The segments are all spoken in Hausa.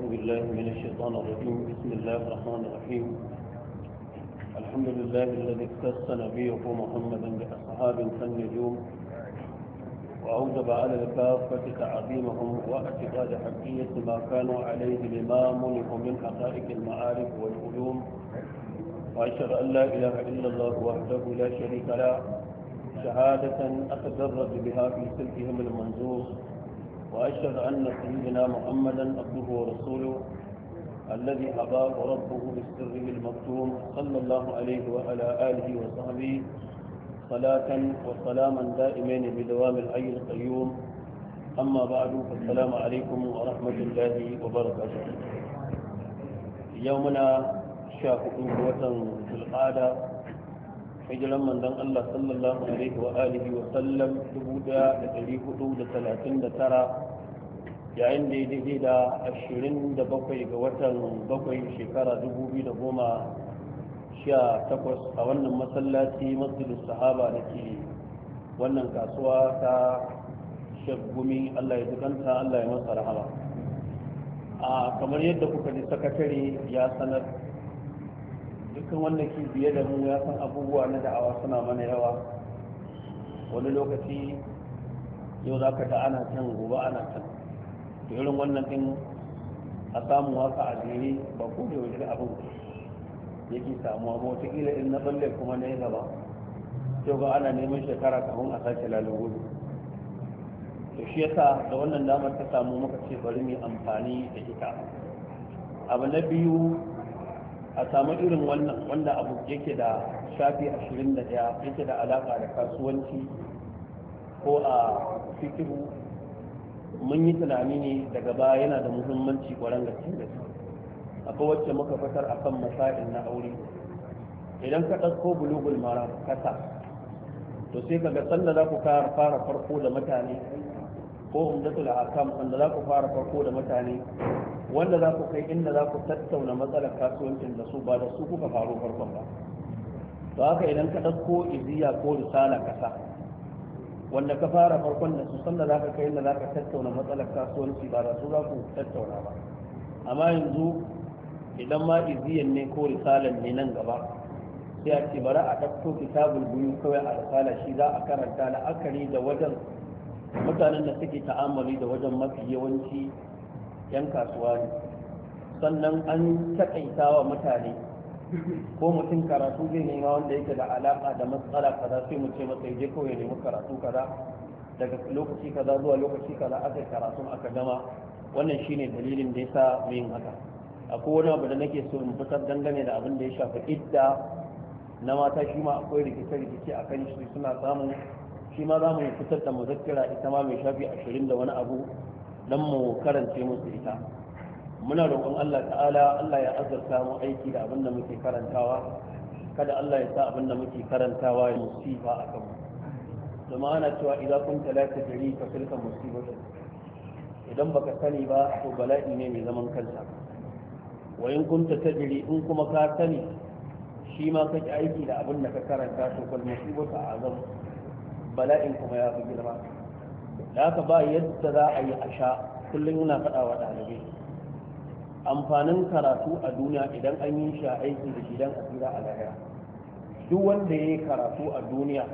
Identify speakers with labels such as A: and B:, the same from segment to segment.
A: أعوذ بالله من الشيطان الرجيم بسم الله الرحمن الرحيم الحمد لله الذي اختص نبيه محمدا بأصحاب كالنجوم وأوجب على الكافة تعظيمهم واعتقاد حقية ما كانوا عليه لما منحوا من حقائق المعارف والعلوم وأشهد أن لا إله إلا الله وحده لا شريك له شهادة أتدرج بها في سلكهم المنزوم وأشهد أن سيدنا محمدا عبده ورسوله الذي أباه ربه بسره المكتوم صلى الله عليه وعلى آله وصحبه صلاة وسلاما دائمين بدوام الحي القيوم أما بعد فالسلام عليكم ورحمة الله وبركاته يومنا شاهدوا وطن في القادة hijiran manzon Allah sallallahu alaihi wa alihi wa sallam 1439 yayin da ya daidai da 27 ga watan 7 shekara 2018 a wannan masallaci masjidus sahaba da ke wannan kasuwa ta shaggumi Allah ya dukanta Allah ya masa rahama kamar yadda kuka ji sakatare ya sanar dukkan wanda ke biye da mu ya san abubuwa na da'awa suna mana yawa wani lokaci yau za ka da ana can gobe ana can to irin wannan din a samu haka a jere ba ko da wajen abin yake samuwa ba wataƙila in na balle kuma na yi gaba yau ga ana neman shekara kamun a sake lalubu to shi yasa da wannan damar ta samu muka ce bari mu amfani da ita abu na biyu a samu irin wannan wanda abu yake da shafi 21 yake da alaka da kasuwanci ko a fikihu mun yi tunani ne daga baya yana da muhimmanci kwaran gaske da su akwai wacce muka fitar akan masail na aure idan ka ɗauko bulugul mara kasa to sai kaga sanda za ku fara farko da mutane ko umdatul ahkam sanda za ku fara farko da mutane wanda za ku kai inda za ku tattauna matsalar kasuwancin da su ba da su kuka faru farkon ba to haka idan ka ɗauko iziya ko risala kasa wanda ka fara farkon da su sanda za ka kai inda za ka tattauna matsalar kasuwanci ba da su za ku tattauna ba amma yanzu idan ma iziyan ne ko risalan ne nan gaba sai a ce bari a ɗauko kitabul buyu kawai a risala shi za a karanta la'akari da wajen mutanen da suke ta'amali da wajen mafi yawanci yan kasuwa ne sannan an takaita wa mutane ko mutum karatu zai nema wanda yake da alaka da matsala kaza sai mu ce masa je kawai nemi karatu kaza daga lokaci kaza zuwa lokaci kaza aka yi karatu aka gama wannan shine dalilin da yasa mu yin haka akwai wani abu da nake so in fitar dangane da abin da ya shafi idda na mata shi ma akwai rikice-rikice a kan shi suna samun shi ma za mu fitar da muzakkira ita ma mai shafi 20 da wani abu don mu karance musu ita muna roƙon Allah ta'ala Allah ya azurta mu aiki da abin da muke karantawa kada Allah ya sa abin da muke karantawa ya musifa a kanmu zama ana cewa idan kun talata gari ka filka musibatu idan baka sani ba to bala'i ne mai zaman kansa wa in kunta tajri in kuma ka sani shi ma kake aiki da abin da ka karanta to kal musibatu azam bala'in kuma ya fi girma da haka ba yadda za a yi a sha kullum yana faɗa wa ɗalibai amfanin karatu a duniya idan an yi shi a aiki da shi don asira a lahira duk wanda ya yi karatu a duniya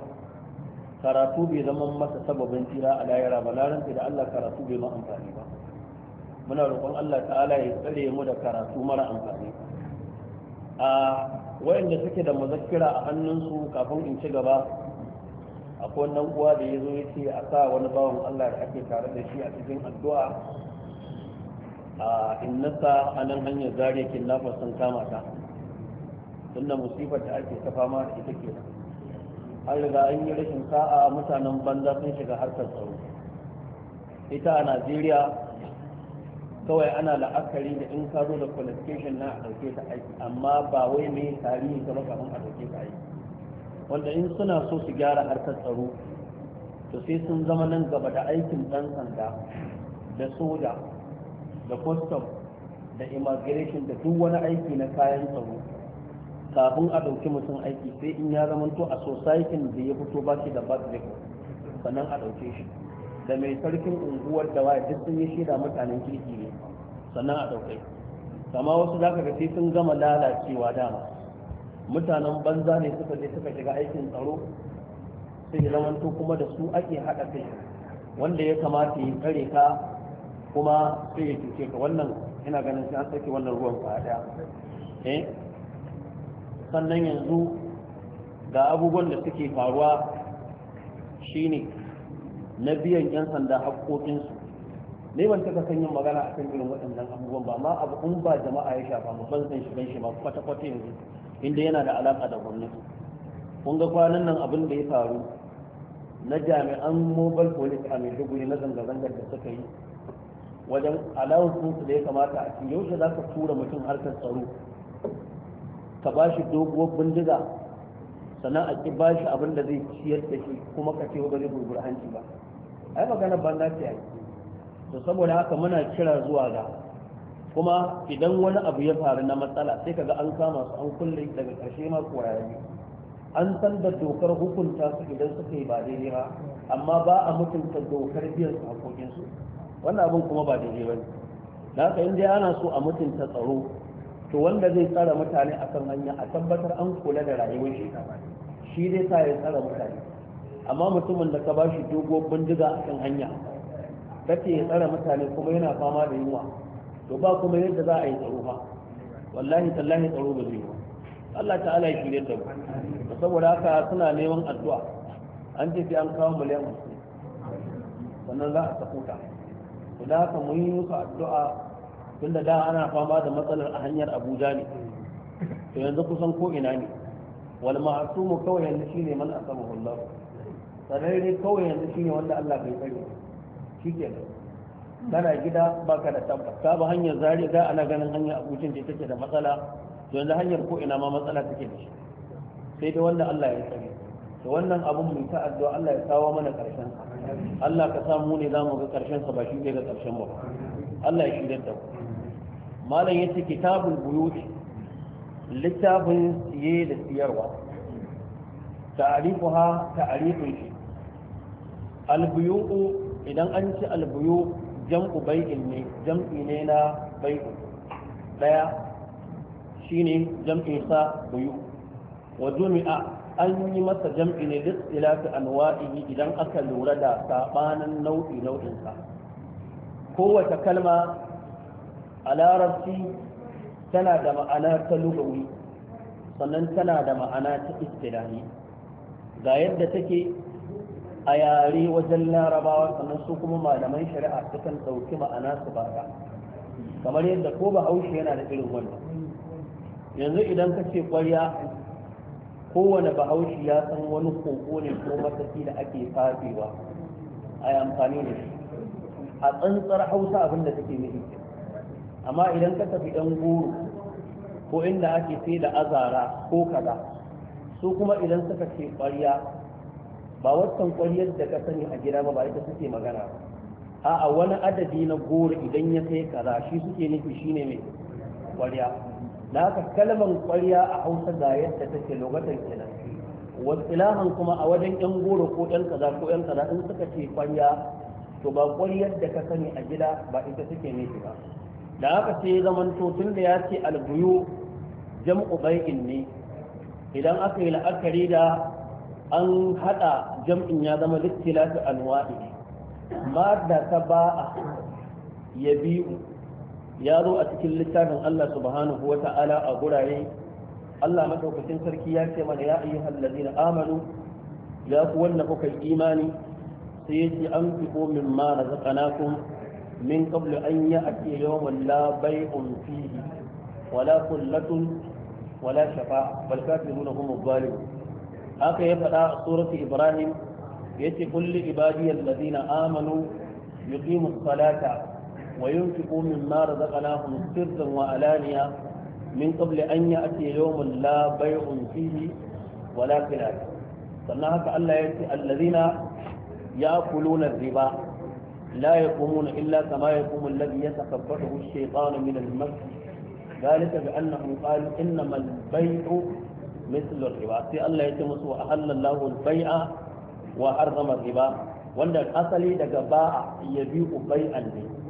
A: karatu bai zama masa sababin tsira a lahira ba na ranta da Allah karatu bai ma amfani ba muna roƙon Allah ta'ala ya tsare mu da karatu mara amfani a wayanda suke da muzakkira a hannunsu kafin in ci gaba akwai wannan uwa da ya zo ya ce a sa wani bawan Allah da ake tare da shi a cikin addu'a a innasa a nan hanyar zariya kidnapper sun kama ta tunda musibar da ake ta fama da ita ke an riga an yi rashin sa'a mutanen banza sun shiga harkar tsaro ita a Najeriya kawai ana la'akari da in ka zo da qualification na a ɗauke ta aiki amma ba wai mai tarihi ta maka a ɗauke ta aiki wanda in suna so su gyara harkar tsaro to sai sun zama nan gaba da aikin ɗan sanda da soja da custom da immigration da duk wani aiki na kayan tsaro kafin a ɗauki mutum aiki sai in ya zama to a society da ya fito ba shi da birth sannan a ɗauke shi da mai sarkin unguwar da waya duk sun yi shaida mutanen kirki ne sannan a ɗaukai. Kama wasu za ka ga sai sun gama lalacewa dama mutanen banza ne suka je suka shiga aikin tsaro, sai ya zamanto kuma da su ake haɗa kai, wanda ya kamata ya kare ka kuma sai ya cuce ka. Wannan ina ganin sai an sake wannan ruwan ɗaya. Sannan yanzu ga abubuwan da suke faruwa shine na biyan 'yan sanda haƙoƙinsu. ne ban taka san yin magana akan irin waɗannan abubuwan ba, amma abu in ba jama'a ya shafa mu ban san shi ba kwata-kwata yanzu inda yana da alaƙa da gwamnati. kun ga kwanan nan abin da ya faru na jami'an mobile police a Maiduguri na zanga-zangar da suka yi wajen alawunsu da ya kamata a cikin yaushe za ka tura mutum harkar tsaro ka ba shi doguwar bindiga sannan a ki ba shi abin da zai ciyar da shi kuma ka ce ba zai gurgura hanci ba. ai magana ban na ce ai to saboda haka muna kira zuwa ga kuma idan wani abu ya faru na matsala sai kaga an kama su an kulle daga ƙarshe ma korayi an san da dokar hukunta su idan suka yi ba daidai ba, amma ba a mutunta dokar biyan su hakokin su. wannan abin kuma ba daidai ba ne. da haka in dai ana so a mutunta tsaro to wanda zai tsara mutane akan hanya a tabbatar an kula da rayuwar shi zai sa ya tsara mutane. amma mutumin da ka ba shi doguwar bindiga akan hanya kace ya tsara mutane kuma yana fama da yunwa, to ba kuma yadda za a yi tsaro ba, wallahi tallahi tsaro ba zai yi. Allah ta'ala ya shirye da mu. saboda haka suna neman addu'a, an ce sai an kawo miliyan 50 sannan za a sakuta. to da haka mun yi musu addu'a tunda da ana fama da matsalar a hanyar Abuja ne, to yanzu kusan ko ina ne. wal ma'sumu kawai yanzu shine man asamahu Allah, sanai ne kawai yanzu shine wanda Allah bai tsare shi ke kana gida baka da tabbas ka ba hanyar zari da ana ganin hanyar abucin ce take da matsala, to yanzu hanyar ko ina ma matsala take da shi, sai dai wanda Allah ya tsare. to wannan abun mu ta addu'a Allah ya kawo mana karshen sa, Allah ka samu ne zamu ga karshen sa ba shi ne ga karshen mu. Allah ya shirye da mu. malam yace kitabul buyut, littafin siye da siyarwa. ta'rifuha ta'rifun shi al-buyu'u, idan an ci albuyu jam'u bai'in ne, jam'i ne na bai'u daya shine jam'in sa buyu. wa jumi'a an yi masa jam'i ne duk ilafi anwa'ihi idan aka lura da sabanin nau'in sa. kowace kalma a larabci tana da ma'ana ta lugawi sannan tana da ma'ana ta istilahi. ga yadda take a yare wajen larabawa, sannan su kuma malaman shari'a sukan ɗauki ma'ana su baya, kamar yadda ko bahaushe yana da irin wannan. yanzu idan ka ce ƙwarya, kowane bahaushe ya san wani koko ne ko mataki da ake fafewa a yi amfani da shi a tsantsar hausa abin da take nufi. amma idan ka tafi ɗan goro ko inda ake sai da azara ko kaza, su kuma idan suka ce ƙwarya ba wasan ƙwariyar da ka sani a gida ba ita suke magana ba, a wani adadi na goro idan ya kai kaza shi suke nufi shine mai ƙwariya. da haka kalmar ƙwariya a hausa ga yadda take lokacin kenan. wasu ilahan kuma a wajen yan goro ko yan kaza ko yan kaza in suka ce ƙwariya, to ba ƙwariyar da ka sani a gida ba ita suke nufi ba. da haka sai zaman to tun da ya ce albuyu jam'u bai'in ne, idan aka yi la'akari da an hada jam'in ya zama littilafi anwa'i. ma da ta ba'a ya biyu ya zo a cikin littafin Allah subhanahu wa ta'ala a gurare. Allah madaukakin sarki ya ce mana ya ayyuhal ladina amanu, ya ku wanda kuka yi imani, sai yace an fiko mimma razaqnakum min qablu an ya'ti yawmun la bay'un fihi wala kullatun wala shafa'a wal kafiruna hum adh-dhalimun. haka ya faɗa a suratu Ibrahim, yace kulli ibadiyal ladina amanu yuqimus salata wa yunfiqu mimma razaqnahum sirran wa alaniya min qabli an ya'ti yawmun la bay'un fihi wala khilal. sannan haka Allah yace alladhina ya'kuluna ar-riba la yaqumuna illa kama yaqumu alladhi yatakabbaru ash-shaytanu min al-mas, ذلك بأنهم قالوا إنما البيع مثل الربا. sai Allah ya ce musu wa halallahu al-bai'a wa harrama riba, wanda asali daga ba'a ya bi bai'an ne,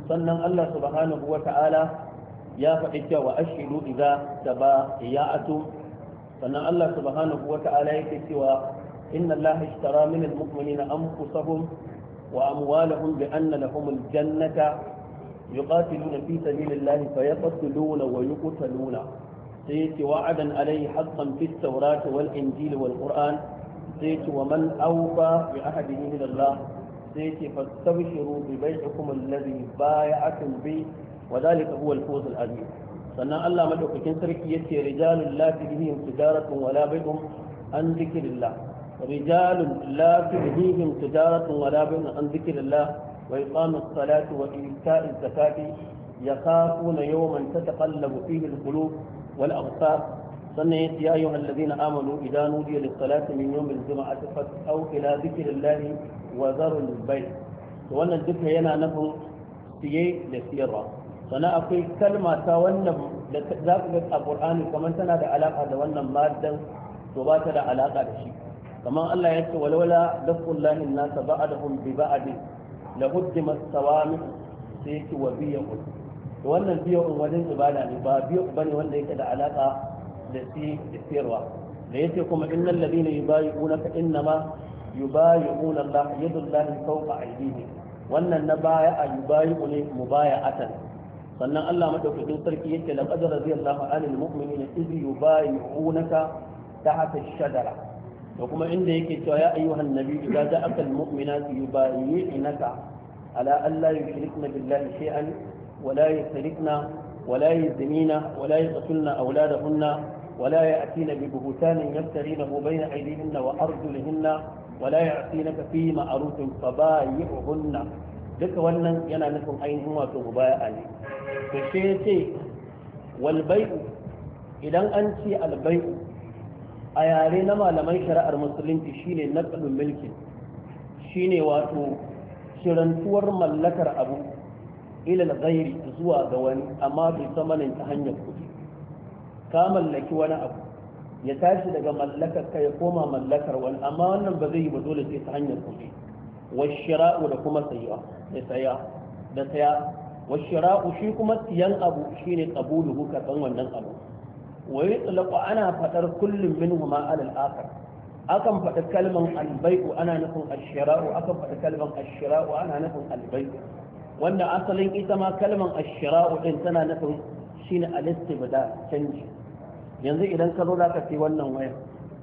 A: sannan Allah subhanahu wata'ala ya faɗi cewa ashidu idza tabaya'atu sannan Allah subhanahu wata'ala yake cewa inna Allah ishtara min al-mu'minina anfusahum wa amwalahum bi anna lahum al-jannata yuqatiluna fi sabilillahi fayaqtuluna wa yuqtaluna sayyati wa'adan alayhi haqqan fit tawrati wal injili wal qur'an sayyati wa man awfa bi ahadihi min Allah sayyati fastabshiru bi bay'ikum alladhi bay'atum bi وذلك هو الفوز العظيم sannan Allah madaukakin sarki yace rijalul la tulhihim tijaratun wala bai'un an dhikrillah rijalul la tulhihim tijaratun wala bai'un an dhikrillah wa iqamus salati wa ita'iz zakati yakhafuna yawman tataqallabu fihi alqulub wal absar sannan yace ya ayyuhal ladina amanu idza nudiya lis salati min yawmil jum'ati fas'au ila dhikrillah wa dharul bay' wannan duka yana nufin siye da siyarwa sannan akwai kalma ta wannan da za ku ga a Qur'ani kamar tana da alaka da wannan maddan to ba ta da alaka da shi kamar Allah ya ce walawala daqullahi an-nas ba'dahum bi ba'd la huddimat sawami sai yake wa biyu to wannan biyu wajen ibada ne ba biyu bane wanda yake da alaka da siyarwa da yace kuma innal ladina yubayi'unaka innama yubayi'una Allah yadullahi fawqa aydihim wannan na baya a yubayi'u ne mubaya'atan sannan Allah madaukakin sarki yake laqad radiyallahu anil mu'minina idh yubayyi'unaka tahta ash-shajara to kuma inda yake cewa ya ayyuhan nabi idza ja'aka al-mu'minatu yubayyi'unaka ala an la yushrikna billahi shay'an wa la yushrikna wa la yuzinina wa la yaqtulna awladahunna wa la ya'tina bi buhtanin yaftarinahu bayna aydihinna wa arjulihinna wa la ya'tinaka fi ma'rufin fabayyi'uhunna duka wannan yana nufin ainihin wato mubaya'a ne to sai ya ce walbai'u idan an ce albai'u a yare na malaman shari'ar musulunci shine naqlul mulki shine wato shirantuwar mallakar abu ila al-ghairi zuwa ga wani amma bai samanin ta hanyar kuɗi ka mallaki wani abu ya tashi daga mallakar ka ya koma mallakar wani amma wannan ba zai yi ba dole sai ta hanyar kuɗi washira'u da kuma saya washira'u shi kuma siyan abu shine qabuluhu ka san wannan abu wa yutlaqu ana fadar kullum minhuma ala al-akhar akan fada kalman al-bai'u ana nufin ash-shira'u akan fada kalman ash-shira'u ana nufin al-bai'u wanda asalin ita ma kalman ash-shira'u din tana nufin shine al-istibda canji yanzu idan ka zo zaka sai wannan waya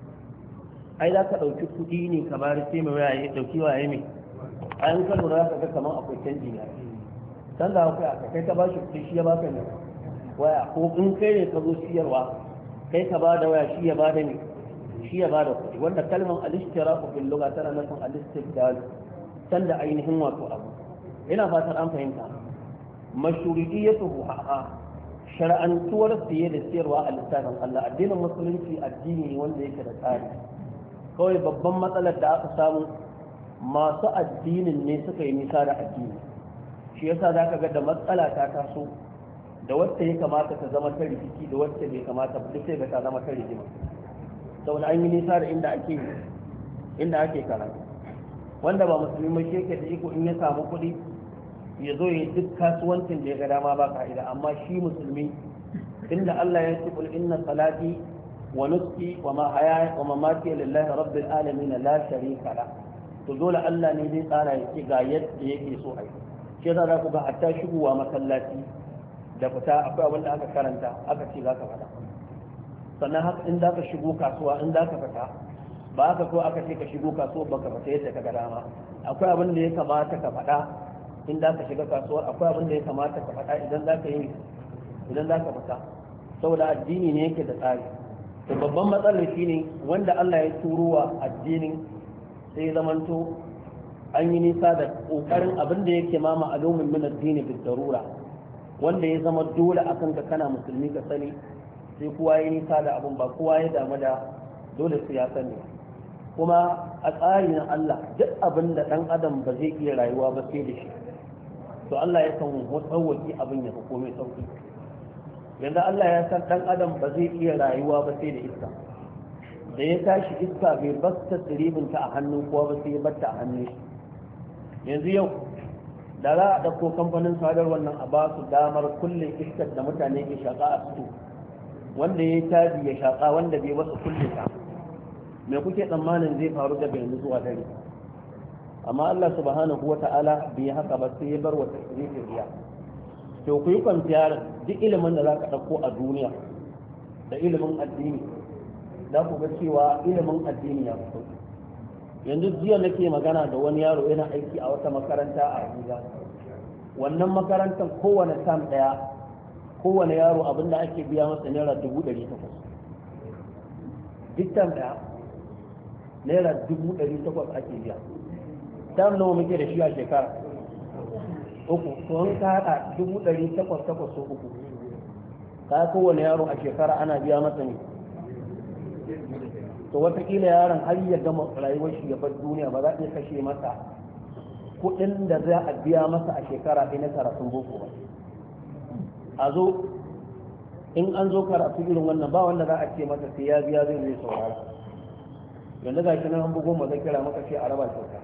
A: ai za ka dauki kudi ne ka bari sai mai waya ya dauki waya ne an ka lura ka ga kamar akwai canji ne dan da akwai aka kai ka ba shi kuɗi shi ya baka ne waya ko in kai ne ka zo siyarwa kai ka ba da waya shi ya ba da ne shi ya ba da kuɗi wanda kalmar al-ishtiraku bil lugha tana nufin al-istibdal sanda ainihin wato abu ina fatan an fahimta mashru'iyyatuhu ha'a shar'antuwar siye da siyarwa a littafin Allah addinin musulunci addini ne wanda yake da tsari kawai babban matsalar da aka samu masu addinin ne suka yi nisa da addini shi yasa za ka ga da matsala ta taso da wacce ya kamata ta zama ta rikici da wacce bai kamata ba sai ga ta zama ta rigima saboda an yi nisa da inda ake karatu wanda ba musulmi mai shi da iko in ya samu kuɗi ya zo ya duk kasuwancin da ya ga dama ba ka'ida amma shi musulmi inda Allah ya ce kul inna salati wa nuski wa mahaya wa mamati lillahi rabbil alamin la sharika la to dole Allah ne zai tsara yake ga yadda yake so a yi shi yasa za ku ga hatta shigowa masallaci da fita akwai abin da aka karanta aka ce za ka faɗa sannan haka in za ka shigo kasuwa in za ka fita ba haka ko aka ce ka shigo kasuwa ba ka fita yadda ka ga dama akwai abin da ya kamata ka faɗa in za ka shiga kasuwar akwai abin da ya kamata ka faɗa idan za ka yi idan za ka fita saboda addini ne yake da tsari to babban matsalar shine wanda Allah ya turo wa addinin sai zamanto an yi nisa da kokarin abin da yake ma ma'alumin min addini bi darura wanda ya zama dole akan ka kana musulmi ka sani sai kowa ya nisa da abin ba kowa ya damu da dole su ya sani kuma a tsari na Allah duk abin da dan adam ba zai iya rayuwa ba sai da shi to Allah ya san tsawaki abin ya fi komai sauki yanzu Allah ya san dan adam ba zai iya rayuwa ba sai da iska da ya tashi iska bai basta tsiribinta a hannun kowa ba sai ya batta a hannun shi yanzu yau da za a ɗauko kamfanin sadarwar nan a ba su damar kulle iskar da mutane ke shaƙa a fito wanda ya yi taji ya shaƙa wanda bai wasu kulle ta me kuke tsammanin zai faru daga yanzu zuwa dare amma Allah subhanahu wata'ala bai haka ba sai ya bar wa tasirifin riya to ku yi kwamfiyar duk ilimin da za ka ɗauko a duniya da ilimin addini za ku ga cewa ilimin addini ya fito yanzu jiya nake magana da wani yaro yana aiki a wata makaranta a Abuja wannan makarantar kowane tam ɗaya kowane yaro abinda ake biya masa naira 800 duk tam ɗaya naira 800 ake biya tam nawa muke da shi a shekara uku to an ka haɗa 800 so uku ka kowane yaro a shekara ana biya masa ne to watakila yaron har ya gama rayuwar shi ya bar duniya ba za a iya kashe masa kuɗin da za a biya masa a shekara ɗaya na karatun boko ba a zo in an zo karatu irin wannan ba wanda za a ce masa sai ya biya zai saurara yanzu ga shi nan an bugo maza kira maka ce a raba kyauta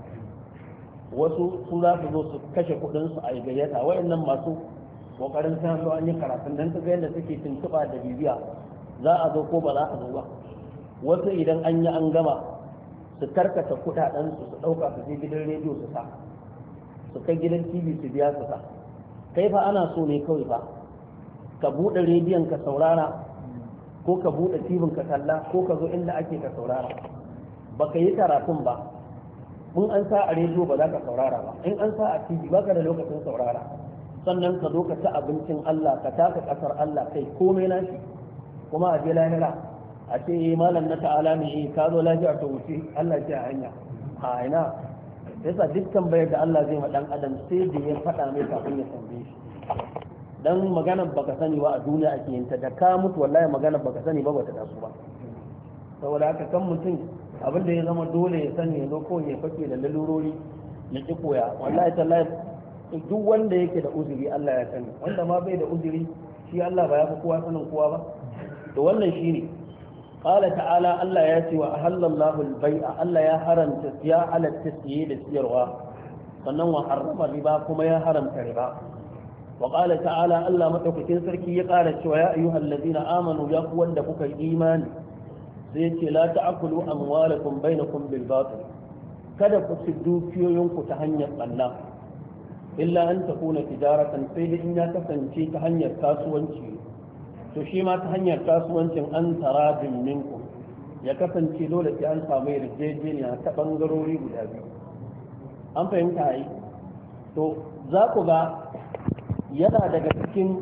A: wasu sun za su zo su kashe kuɗinsu a gayyata wa'annan masu kokarin san zo an yi karatun dan kaga yadda suke tuntuɓa da bibiya za a zo ko ba za a zo ba wasu idan an yi an gama su karkata kuɗaɗen su ɗauka su je gidan rediyo su sa su kai gidan tv su biya su sa kai fa ana so ne kawai fa ka buɗe rediyon ka saurara ko ka buɗe tv ka kalla ko ka zo inda ake ka saurara baka yi karatun ba in an sa a rediyo ba za ka saurara ba in an sa a tv baka da lokacin saurara sannan ka zo ka ci abincin Allah ka taka kasar Allah kai komai nashi kuma a je lahira a ce malam na ta'ala ne ka zo lafiya ta wuce Allah ce a hanya a ina yasa dukkan bayar da Allah zai ma dan adam sai da ya faɗa mai kafin ya tambaye shi dan maganar baka sani ba a duniya ake yin ta da ka mutu wallahi maganar baka sani ba bata taso ba saboda haka kan mutum abin da ya zama dole ya sani ya zo kawai ya fake da lalurori ya ki koya wallahi tallahi duk wanda yake da uzuri Allah ya sani wanda ma bai da uzuri shi Allah ba ya fi kowa sanin kowa ba to wannan shine qala ta'ala Allah ya ce wa ahallallahu al-bai'a Allah ya haramta ya halatta siye da siyarwa sannan wa harrama riba kuma ya haramta riba wa qala ta'ala Allah madaukakin sarki ya ƙara cewa ya ayyuhal ladina amanu ya ku wanda kuka yi imani sai ce la ta'kulu amwalakum bainakum bil batil kada ku ci dukiyoyinku ta hanyar ɓanna illa an takuna tijaratan sai da in ya kasance ta hanyar kasuwanci to shi ma ta hanyar kasuwancin an taradin minku ya kasance dole sai an samu yarjejeniya ta bangarori guda biyu an fahimta yi to za ku ga yana daga cikin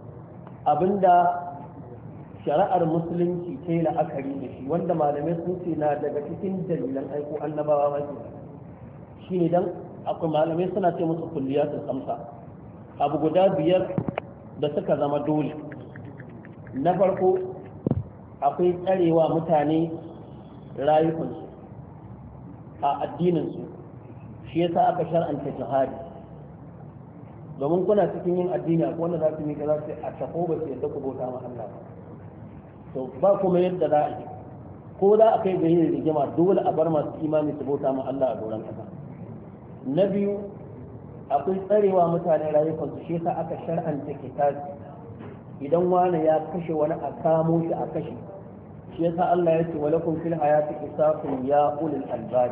A: abinda shari'ar musulunci ta yi la'akari da shi wanda malamai sun ce na daga cikin dalilan aiko annabawa ma shi ne dan akwai malamai suna ce musu kulliyatul khamsa abu guda biyar da suka zama dole na farko akwai tsarewa mutane rayukansu a addininsu shi yasa aka shar'anta jihadi domin kuna cikin yin addini akwai wanda za su yi za su a tafo ba su yadda ku bauta ma Allah to ba kuma yadda za a yi ko za a kai ga yin rigima dole a bar masu imani su bauta ma Allah a doron kasa na biyu akwai tsarewa mutane rayukansu shi yasa aka shar'anta kitabi idan wani ya kashe wani a kamo shi a kashe shi yasa Allah ya ce walakum fil hayati qisasun ya ulul albab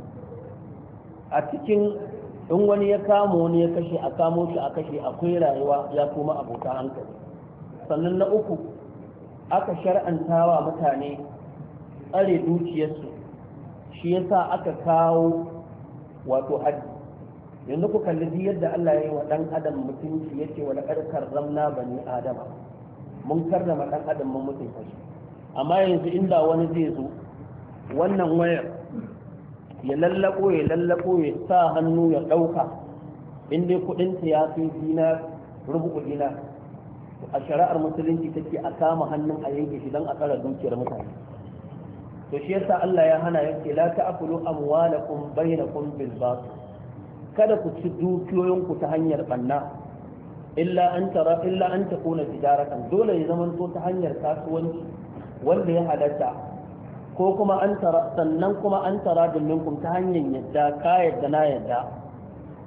A: a cikin in wani ya kamo wani ya kashe a kamo shi a kashe akwai rayuwa ya kuma abota hankali sannan na uku aka shar'antawa mutane tsare dukiyarsu shi yasa aka kawo wato haddi yanzu ku kalli yadda Allah ya yi wa dan adam mutunci yace wa laqad karramna bani adama mun karrama dan adam mun mutunta shi amma yanzu inda wani zai zo wannan wayar ya lallako ya sa hannu ya dauka inda kudin ta ya fi dinar rubu dinar a shari'ar musulunci take a kama hannun a yanke shi dan a tsara dukiyar mutane to shi yasa Allah ya hana yake la ta'kulu amwalakum bainakum bil batil kada ku ci dukiyoyinku ta hanyar banna illa an takuna tijaratan dole ya zama to ta hanyar kasuwanci wanda ya halatta ko kuma sannan kuma an tara minkum ta hanyar yadda ka yadda na yadda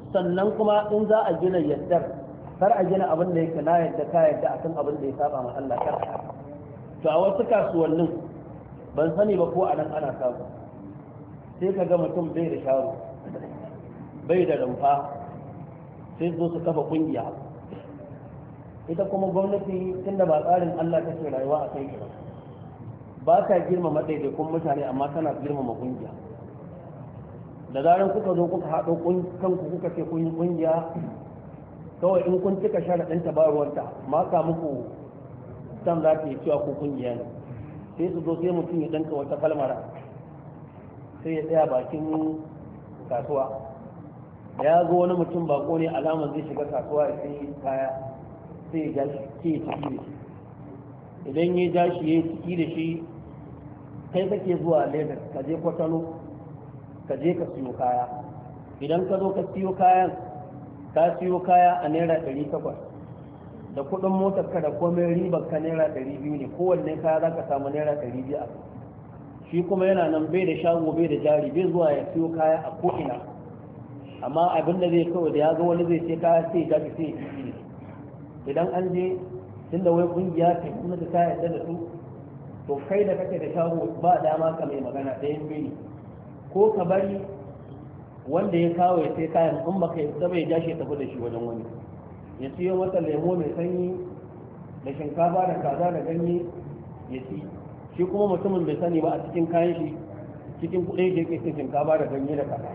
A: sannan kuma in za a gina yaddar kar a gina abin da yake na yadda ka yadda akan abin da ya saba ma Allah kar to a wasu kasuwannin ban sani ba ko a nan ana samu sai ka ga mutum bai da sharo bai da rumfa sai zo su kafa kungiya ita kuma gwamnati tunda ba tsarin Allah take rayuwa a kai ba ta girmama ɗaiɗaikun mutane amma tana girmama kungiya da zaran kuka zo kuka haɗo kanku kuka ce kun yi kungiya kawai in kun cika sharaɗin ta ba ruwanta maka muku san za ta yi cewa ko kungiya ne sai su zo sai mutum ya danka wata kalmar sai ya tsaya bakin kasuwa ya zo wani mutum bako ne alamar zai shiga kasuwa ya sai kaya sai ya ciki da shi idan ya ja shi ya ciki da shi kai kake zuwa Lagos ka je Kwatano ka je ka siyo kaya idan ka zo ka siyo kayan ka siyo kaya a naira 800 da kudin motar ka da komai ribar ka naira 200 ne kowanne kaya za ka samu naira 200 shi kuma yana nan bai da shago bai da jari bai zuwa ya siyo kaya a ko'ina amma abin da zai kawai da ya ga wani zai sai kaya sai ya sai ya ciki idan an je tunda wai kungiya ce kuma da ta yarda da su to kai da kake da shago ba dama ka mai magana ɗayan biyu ko ka bari wanda ya kawo ya sai kayan in baka yi zaba ya ja shi tafi da shi wajen wani ya siyo masa lemo mai sanyi da shinkafa da kaza da ganye ya ci shi kuma mutumin bai sani ba a cikin kayan shi cikin kuɗi da yake cin shinkafa da ganye da kaza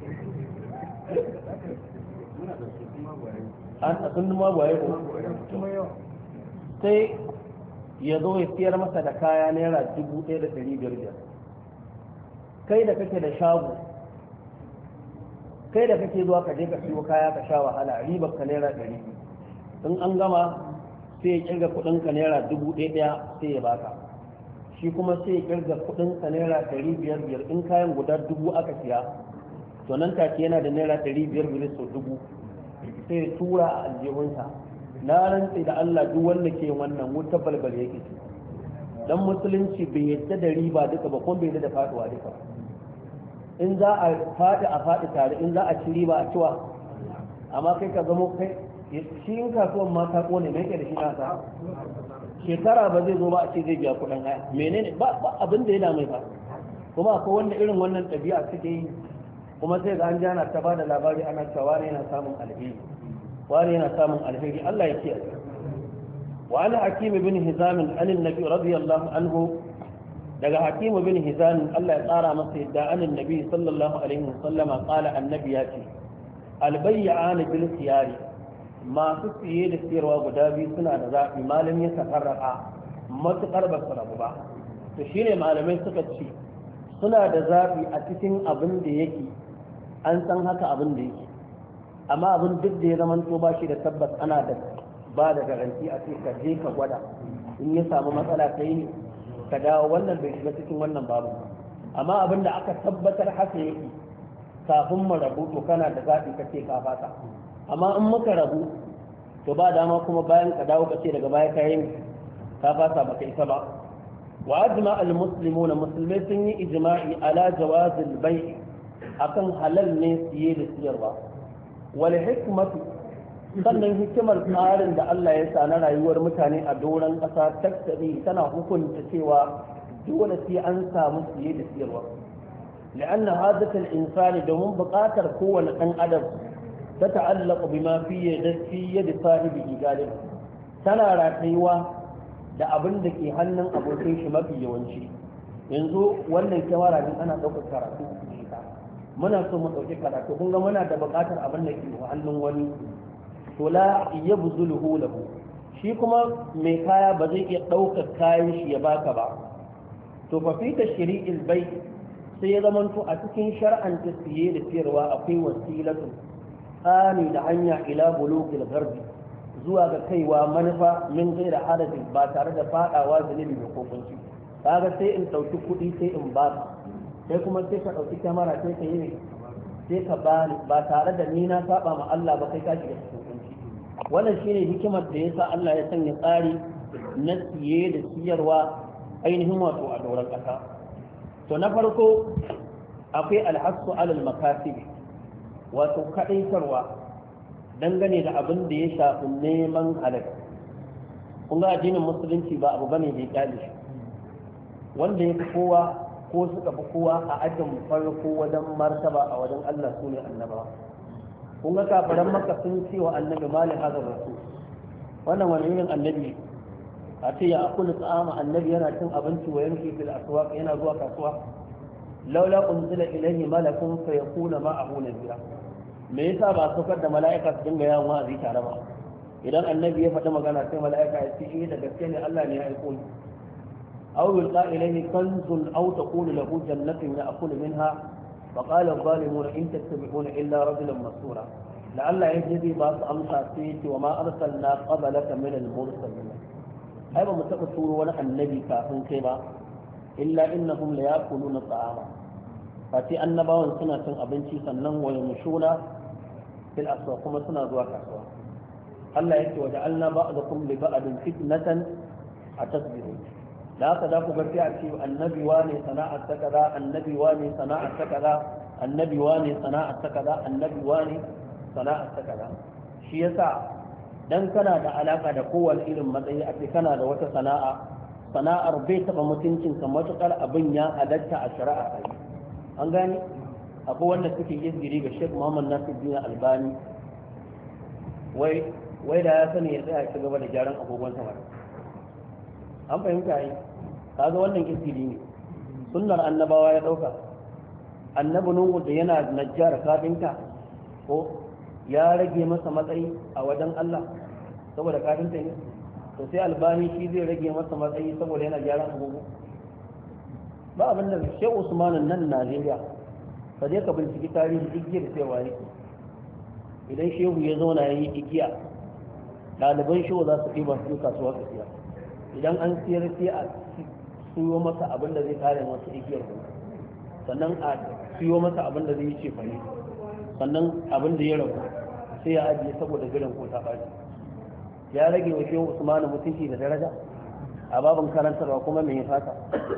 A: an sun magwaye ko sai ya zo ya siyar masa da kaya naira 1,500 kai da kake da shago kai da kake zuwa ka je ka siyo kaya ka sha wahala ribar ka naira 100 in an gama sai ya kirga kudin ka naira 1,000 sai ya baka shi kuma sai ya kirga kudin ka naira 500 in kayan guda 1,000 aka siya to nan take yana da naira 500 so 1,000 sai ya tura a aljihunsa na rantsi da Allah duk wanda ke wannan wuta balbal yake ci dan musulunci bai yadda da riba duka ba kuma bai yadda da faduwa duka in za a faɗi tare in za a ci riba a ciwa amma kai ka zamo kai shi in kasuwan ma ta kone me yake da shi nasa shekara ba zai zo ba a ce zai biya kuɗin haya menene ba abin da ya dame ka kuma akwai wanda irin wannan ɗabi'a suke yi kuma sai ga an jana ta ba da labari ana cewa ne yana samun alheri wani yana samun alheri Allah ya kiyaye wa ana hakim ibn hizam an annabi radiyallahu anhu daga hakim ibn hizam Allah ya tsara masa yadda an annabi sallallahu alaihi wasallam qala annabi ya ce albay'an bil khiyari masu siye da siyarwa guda biyu suna da zabi malamin ya tafarraka matukar ba su rabu ba to shine malamai suka ce suna da zabi a cikin abin da yake an san haka abin da yake amma abin duk da ya zama to ba shi da tabbas ana da ba da garanti a ce ka je ka gwada in ya samu matsala kai ne ka dawo wannan bai shiga cikin wannan babu amma abin da aka tabbatar haka yake kafin mu rabu to kana da zaɓi ka ce ka fata amma in muka rabu to ba dama kuma bayan ka dawo ka ce daga baya ka yi ka fata ba ka isa ba wa ajma al muslimuna musulmai sun yi ijma'i ala jawazil bai akan halal ne siye da siyarwa wal hikmatu sannan hikimar tsarin da Allah ya sa na rayuwar mutane a doron ƙasa tattabi tana hukunta cewa dole sai an samu siye da siyarwa la'anna hadatul insani domin buƙatar kowane ɗan adam ta ta'allaqu bima fi yadi sahibi galib tana ratayuwa da abin da ke hannun abokin shi mafi yawanci yanzu wannan kyamara din ana ɗaukar karatu muna so mu ɗauki karatu kun ga muna da buƙatar abin da ke hannun wani to la yabzuluhu lahu shi kuma mai kaya ba zai iya ɗaukar kayan shi ya baka ba to fa fi tashri'il bai sai ya zamanto a cikin shar'anta siye da siyarwa akwai wasilatu tsani da hanya ila bulugil gharbi zuwa ga kaiwa manufa min gaira adadin ba tare da fadawa zunubi da kokunci kaga sai in ɗauki kuɗi sai in baka sai kuma sai ka ɗauki kyamara sai ka yi sai ka bani ba tare da ni na saba ma Allah ba kai ka shiga cikin kunci wannan shine hikimar da yasa Allah ya sanya tsari na siye da siyarwa ainihin wato a doron ƙasa to na farko akwai alhassu alal makasibi wato kadaitarwa dangane da abin da ya shafi neman halal. kun ga addinin musulunci ba abu bane da ya kyale shi, wanda ya fi kowa ko suka fi kowa a ajin farko wajen martaba a wajen Allah su ne annabawa. kun ga kafiran maka sun ce wa annabi malin hazar rasul, wannan wani irin annabi a ce ya akulu tsama, annabi yana cin abinci wa yamshi fil aswaq, yana zuwa kasuwa. laula unzila ilayhi malakun fa yakuna ma'ahu nadira, me yasa ba saukar da mala'ika su dinga yawan wa'azi tare ba? idan annabi ya faɗi magana sai mala'ika ya ce da gaske ne Allah ne ya aiko ni. aw yulqa ilayhi kanzun aw taqulu lahu jannatun ya'kulu minha fa qala adh-dhalimuna in tattabi'una illa rajulan masura. la Allah ya ji ba su amsa sai ce wa ma arsalna qablaka min al-mursalin, ai ba mu taɓa turo wani annabi kafin kai ba, illa innahum la yaquluna ta'ama, fati annabawan suna cin abinci sannan wa yamshuna fil aswaq, kuma suna zuwa kasuwa. Allah yake wa ja'alna ba'dakum li ba'din fitnatan atasbiru. da haka za ku ga sai a ce annabi wane sana'ar ta kaza, annabi wane sana'ar ta kaza, annabi wane sana'ar ta kaza, annabi wane sana'ar ta kaza. shi yasa dan kana da alaka da kowane irin matsayi a ce kana da wata sana'ar bai taba mutuncin ka matukar abin ya halatta a shari'a kai. an gane akwai wanda suke izgiri ga Sheikh Muhammad Nasiruddin Albani, wai da ya sani ya tsaya ci gaba da gyaran agogon samar. an fahimta yi, kaga wannan izgiri ne. sunnar annabawa ya dauka. annabi Nuhu da yana najjar kafinta ko ya rage masa matsayi a wajen Allah saboda kafinta ne, to sai Albani shi zai rage masa matsayi saboda yana gyaran agogo? ba abin da Sheikh Usman nan Najeriya, ka je ka binciki tarihi igiyar sai waye. idan shehu ya zauna ya yi igiya, ɗaliban shehu za su ɗiba su kasuwa su siya. idan an siyar sai a siyo masa abin da zai kare masa igiyar, sannan a siyo masa abin da zai yi cefane, sannan abin da ya rabu sai ya ajiye saboda gidan ko ta ɓaci. ya rage wa shehu Usmanu mutunci da daraja a babin karantarwa, kuma mai fata.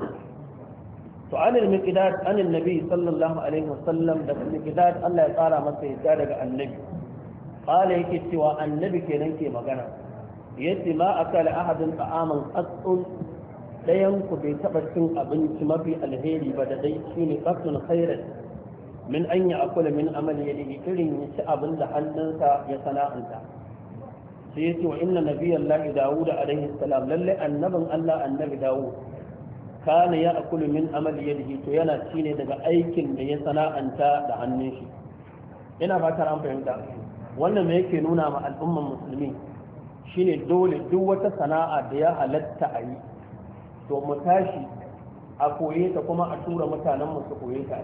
A: to anil miqdad anil nabi sallallahu alaihi wasallam, da miqdad Allah ya tsara masa yadda daga annabi, qala yake cewa annabi kenan ke magana, yace ma akala ahadun ta'aman qatun, dayan ku bai taba cin abinci mafi alheri ba da dai shine qatun khairan min an ya'kula min amali yadihi, irin ya ci abin da hannunsa ya sana'anta. sai yace wa inna nabiyallahi dawud alaihi salam, lalle annabin Allah annabi dawud kana ya akulu min amali yadihi, to yana ci ne daga aikin da ya sana'anta da hannun shi. ina fatar an fahimta. wannan me yake nuna ma al'umman musulmi shine dole duk wata sana'a da ya halatta a yi, to mu tashi a koye ta, kuma a tura mutanen mu su koye ta.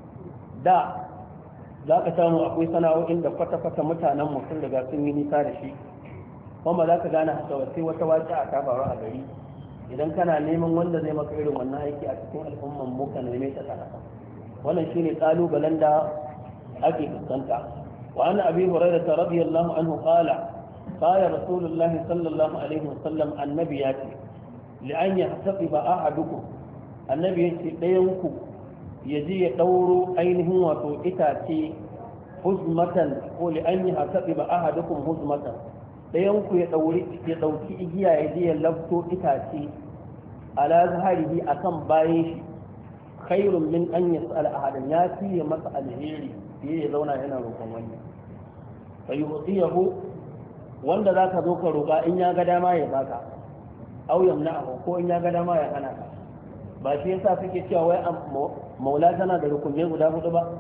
A: da za ka samu akwai sana'o'in da kwata-kwata mutanen mu sun riga sun yi nisa da shi, kuma za ka gane haka sai wata wace a ta faru a gari. idan kana neman wanda zai maka irin wannan aiki a cikin al'umman mu ka neme ta kana. wannan shine kalubalen da ake fuskanta. wa anna abi hurairah radiyallahu anhu qala rasulullahi sallallahu alaihi wasallam, annabi ya ce li an yahtaqiba ahadukum, annabi yace dayan ku yaji ya dauro ainihin wato itace huzmatan, ko li an yahtaqiba ahadukum huzmatan, dayan ku ya dauki igiya ya je ya lafto itace ala zaharihi akan bayan shi, khairun min an yas'al ahadan, ya fiye masa alheri fiye ya zauna yana roƙon wani. fa yu'tiyahu, wanda zaka zo ka roƙa in ya ga dama ya baka, aw yamna'ahu, ko in ya ga dama ya hana ka. ba shi yasa suke cewa wai maula tana da rukunai guda hudu ba?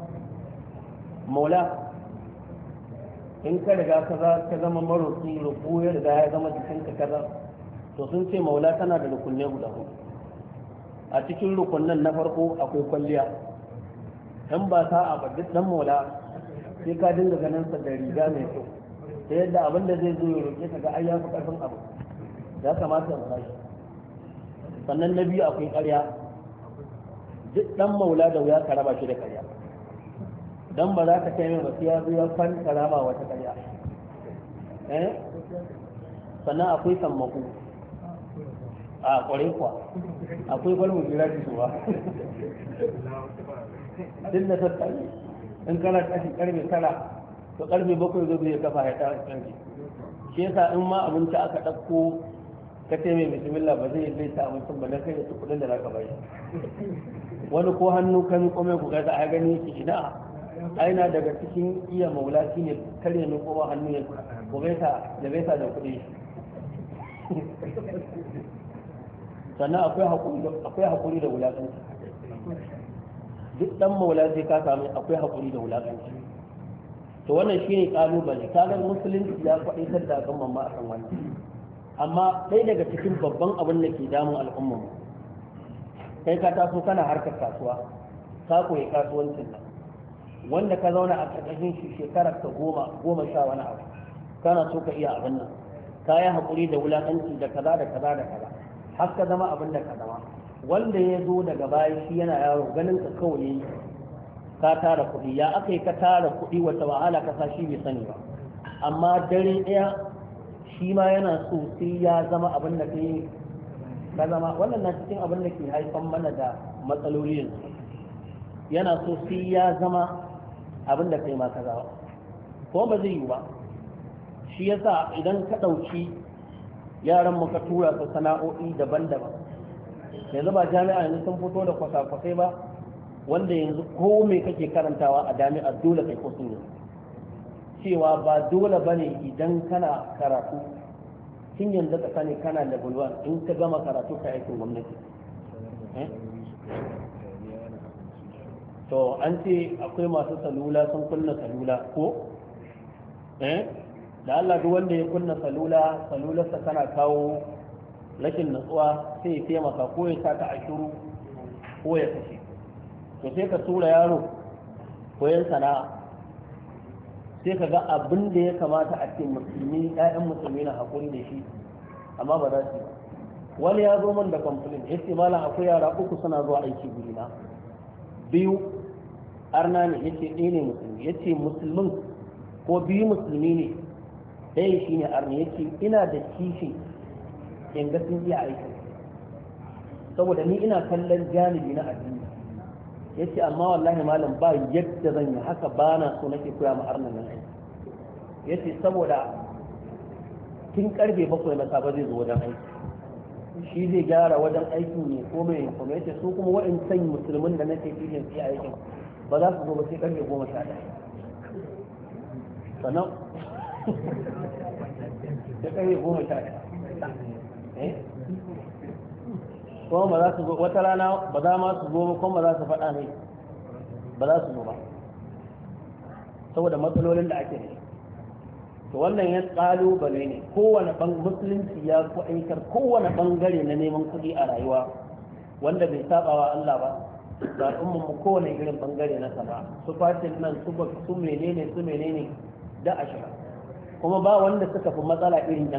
A: maula in ka riga ka zama maroƙi, roƙo ya riga ya zama jikinka kaza, to sun ce maula tana da rukunai guda hudu. a cikin rukunan na farko akwai kwalliya. in ba ta a duk dan maula sai ka dinga ganin sa da riga mai kyau, ta yadda abin da zai zo ya roƙe ka ga ai ya fi ƙarfin abu, ya kamata mu tashi. sannan na biyu akwai ƙarya. duk dan maula da wuya ka raba shi da ƙarya, dan ba za ka kai mai wasu ya zo ya kwanta rama wata ƙarya. sannan akwai sammako. a ƙwarai kuwa akwai gwalmu jira ji su ba duk da tattali. in kana tashi karfe 9 to karfe 7 zo bai kafa ya ta karfe shi yasa in ma abinci aka dauko ka ce mai bismillah ba zai zai ta abincin ba dan kai da kudin da zaka bai wani ko hannu kan kome ku ga a gani shi ina aina daga cikin iya maula shine kare ne ko hannu ya ko bai ta da kudi sannan akwai haƙuri da wulaƙanci duk ɗan maula sai ka samu akwai haƙuri da wulaƙanci to wannan shi ne ƙalubale kagar musulunci ya faɗaitar da kan mamma a kan wannan amma ɗaya daga cikin babban abin da ke damun al'ummar kai ka taso kana harkar kasuwa ka koyi kasuwancin nan wanda ka zauna a ƙarƙashin shi shekarar ka goma sha wani abu kana so ka iya abin nan ka yi haƙuri da wulaƙanci da kaza da kaza da kaza har ka zama abin da ka zama wanda ya zo daga baya shi yana yaro ganin ka kawai ka tara kuɗi ya aka yi ka tara kuɗi wata wahala ka sa shi bai sani ba amma dare ɗaya shi ma yana so sai ya zama abin da kai ka zama wannan na cikin abin da ke haifan mana da matsaloli yanzu yana so sai ya zama abin da kai ma ka zama ko ba zai yi ba shi yasa idan ka ɗauki yaran mu ka tura su sana'o'i daban-daban yanzu ba jami'a yanzu sun fito da kwasa-kwasai ba wanda yanzu ko me kake karantawa a jami'a dole kai kusun ne cewa ba dole bane idan kana karatu tun yanzu ka sani kana level 1 in ka gama karatu ka aikin gwamnati to an ce akwai masu salula sun kunna salula ko da Allah duk wanda ya kunna salularsa tana kawo rashin natsuwa sai ya taimaka ko ya saka a shiru ko ya kashe to sai ka tura yaro koyon sana'a sai ka ga abin da ya kamata a ce musulmi ƴaƴan musulmi na haƙuri da shi amma ba za su yi wani ya zo man da complain ya ce malam akwai yara 3 suna zuwa aiki guri na 2 arna ne ya ce ɗaya ne musulmi ya ce musulmin ko 2 musulmi ne ɗaya shi ne arna ya ce ina da kishi in ga sun iya aiki saboda ni ina kallon janibi na addini ya ce amma wallahi malam ba yadda zan yi haka ba na so nake koya ma arnan nan aiki ya ce saboda tun karfe 7 na safe zai zo wajen aiki shi zai gyara wajen aikin ne ko mai kuma ya ce su kuma waɗancan musulmin da nake filin su aikin ba za su zo ba sai karfe 11 sannan sai karfe 11 kuma ba za su zo wata rana ba za ma su zo kuma ba za su faɗa ne ba za su zo ba saboda matsalolin da ake da to wannan ya ƙalubale ne kowane musulunci ya ku aikar kowane ɓangare na neman kuɗi a rayuwa wanda bai saba wa Allah ba da al'ummar mu kowane irin ɓangare na sana'a su fatin nan su menene da ashira kuma ba wanda suka fi matsala irin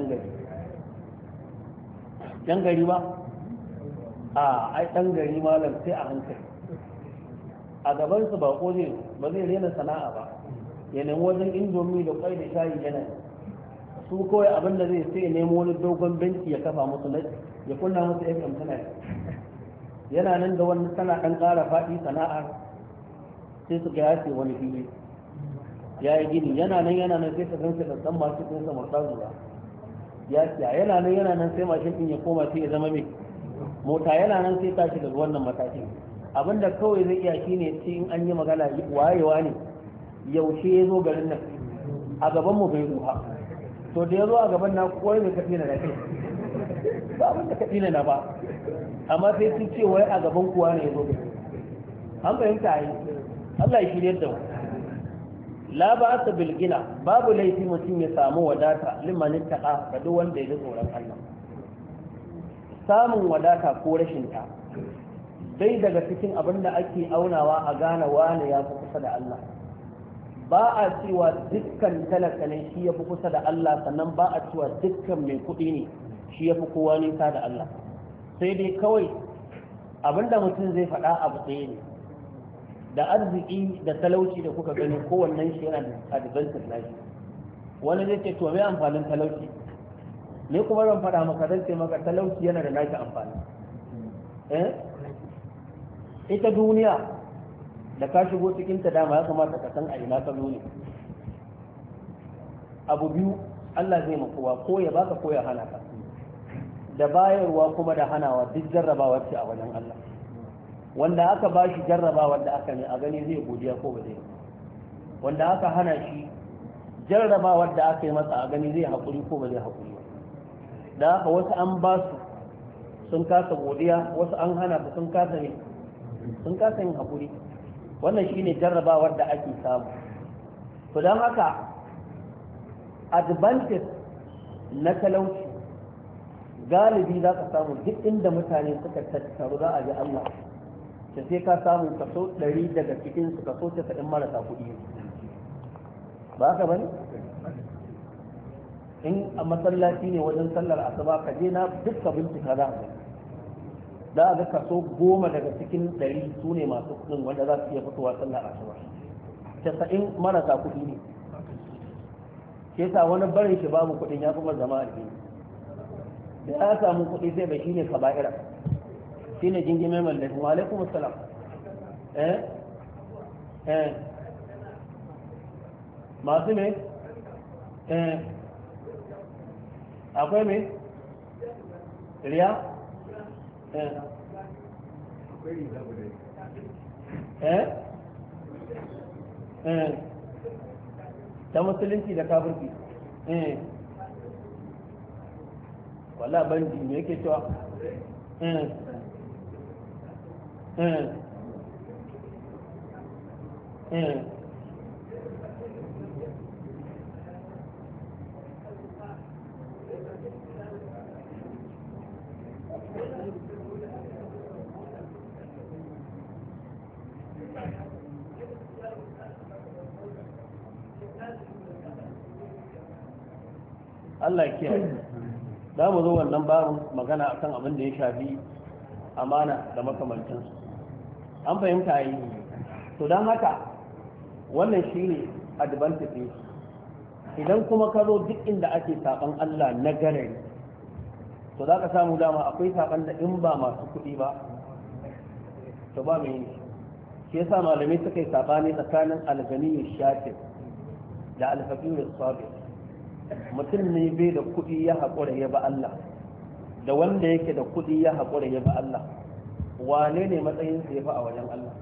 A: yan gari ba ai ɗan gari malam sai a hankali a gabansu ba ko zai ba zai rena sana'a ba ya nemi wajen indomi da kwai da shayi yana su kawai abin da zai sai nemo wani dogon benci ya kafa musu ya kunna musu fm tana yana nan da wani tana ɗan ƙara faɗi sana'ar sai su ga yace wani fili ya yi gini yana nan sai ka gansu da ɗan masu ɗinsa murɗa zuwa ya siya yana nan sai mashin ɗin ya koma sai ya zama mai mota yana nan sai tashi daga wannan matakin abinda kawai zai iya shine sai in an yi magana wayewa ne yaushe ya zo garin nan a gaban mu bai ruha to da ya zo a gaban na kowai mai kafi na kai ba abin da kafi na ba amma sai sun ce wai a gaban kuwa ne ya zo an fahimta yi Allah ya shirye da mu la ba ta bilgina babu laifi mutum ya samu wadata limanin taqa ga duk wanda ya ji tsoron Allah samun wadata ko rashin ta dai daga cikin abin da ake aunawa a gane wane ya fi kusa da Allah ba a cewa dukkan talaka ne shi ya fi kusa da Allah sannan ba a cewa dukkan mai kuɗi ne shi ya fi kowa nisa da Allah sai dai kawai abinda mutum zai faɗa abu ɗaya ne da arziki da talauci da kuka gani kowannen shi yana da advantage na shi wani zai ce to me amfanin talauci ne kuma zan faɗa maka zan ce maka talauci yana da naki amfani ita duniya da ka shigo cikin ta dama ya kamata ka san a ina ka zo ne. Abu biyu Allah zai makowa, ko ya baka ko ya hana ka, da bayarwa kuma da hanawa duk jarrabawa ce a wajen Allah. Wanda aka ba shi jarrabawa da aka ne a gani zai godiya ko ba zai, wanda aka hana shi jarrabawa da aka yi masa a gani zai haƙuri ko ba zai haƙuri ba. Da haka wasu an ba su sun kasa godiya, wasu an hana su sun kasa yin haƙuri. Wannan shine jarrabawar da ake samu. To don haka advantage na talauci galibi za ka samu duk inda mutane suka tattaru za a ji Allah, da sai ka samu kaso 100 daga cikin su kaso 90 marasa kuɗi. Ba haka bane? In a masallaci ne wajen sallar asuba ka je na dukka bincika za a ga kaso 10 daga cikin 100 su ne masu kuɗin wanda za su iya fitowa sallar asuba, 90 marasa kuɗi ne. Ke sa wani barin shi babu kuɗin ya kuma zama alheri. Da ya samu kuɗi sai bai shine kaba'ira, shine jingime mallaki. Wa alaikum assalam. Masu ne akwai me riya ta musulunci da kafirci. Wala banji me yake cewa Allah ya kiyaye. Za mu zo wannan babu magana akan abin da ya shafi amana da makamancinsu. An fahimta yi. To don haka wannan shi ne advantage. Idan kuma ka zo duk inda ake saɓan Allah na ganari, to za ka samu dama akwai saɓan da in ba masu kuɗi ba, to ba mai yi. Shi yasa malamai suka yi saɓani tsakanin alganiyu shakir da alfaqiru sabir. Mutum ne bai da kuɗi ya haƙura ya ba Allah, da wanda yake da kuɗi ya haƙura ya ba Allah, wane ne matsayin sa ya fi a wajen Allah?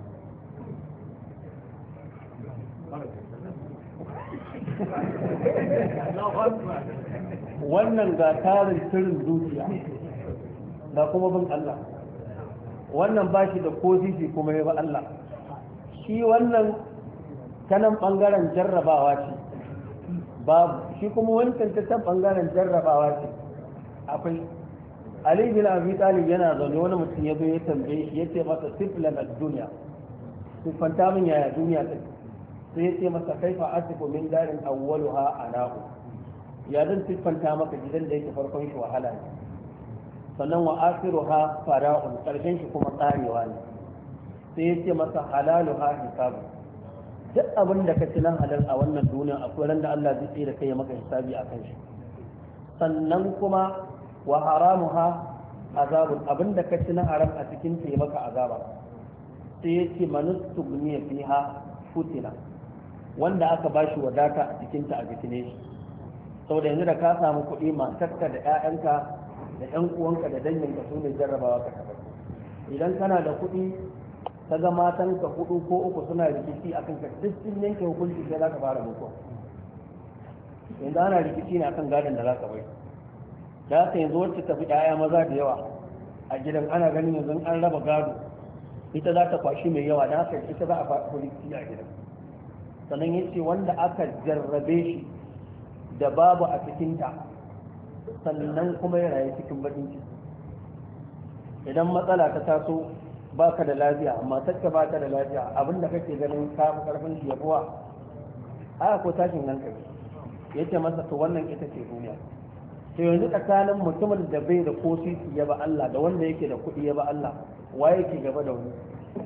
A: Wannan ga tarin sirrin zuciya ga kuma bin Allah, wannan ba shi da ko sisi kuma ya ba Allah. Shi wannan kanan ɓangaren jarrabawa ce babu, shi kuma wancan ta bangaren jarrabawa ce akwai. Ali bin Abi Talib yana zaune, wani mutum ya zo ya tambaye shi, ya ce masa siflan ad-dunya, sifanta min yaya duniya take. Sai ya ce masa kaifa asifu min darin awwaluha anaqu, ya zan siffanta maka gidan da yake farkon shi wahala ne, sannan wa akhiruha fara'un, karshen shi kuma tsarewa ne. Sai ya ce masa halaluha hisabu, duk abin da ka ci nan halal a wannan duniya akwai ran da Allah zai tsira kai maka hisabi a kan shi. Sannan kuma wa haramuha azabun, abin da ka ci na haram a cikin ta maka azaba. Sai ya ce manustugniya fiha futina, wanda aka bashi wadata a cikin ta a fitine shi. Saboda yanzu da ka samu kuɗi, matarka da 'ya'yanka da 'yan uwanka da danginka su ne jarrabawa ka taɓa. Idan kana da kuɗi ka ga matanka 4 ko 3 suna rikici akan ka, duk sun yanke hukunci sai za ka fara mutuwa. Yanzu ana rikici ne akan gadon da za ka bai. Da haka yanzu wacce tafi 'ya'ya maza da yawa a gidan, ana ganin yanzu an raba gado ita za ta kwashi mai yawa, da haka ita za a faɗi rikici a gidan. Sannan ya ce wanda aka jarrabe shi da babu a cikinta, sannan kuma ya rayu cikin baƙin ciki. Idan matsala ta taso ba ka da lafiya, amma takka ba ka da lafiya, abinda kake ganin ka fi karfin shi yabuwa aka ko tashin hankali. Yace masa to wannan ita ce duniya. To yanzu tsakanin mutumin da bai da ko sisi ya ba Allah da wanda yake da kuɗi ya ba Allah, wa yake gaba da wani?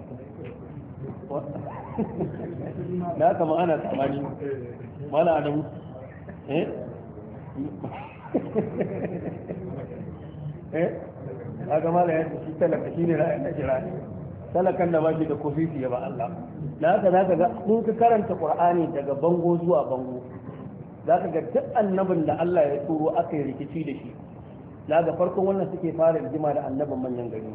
A: Na kama ana tsamani mana adamu kaga mala yadda shi talaka shi ne ra'ayin da jira ne. talakan da ba shi da kofifi ya ba Allah da haka za ka ga in ka karanta Qur'ani daga bango zuwa bango za ka ga duk annabin da Allah ya turo aka yi rikici da shi za ga farkon wannan suke fara rigima da annabin manyan gari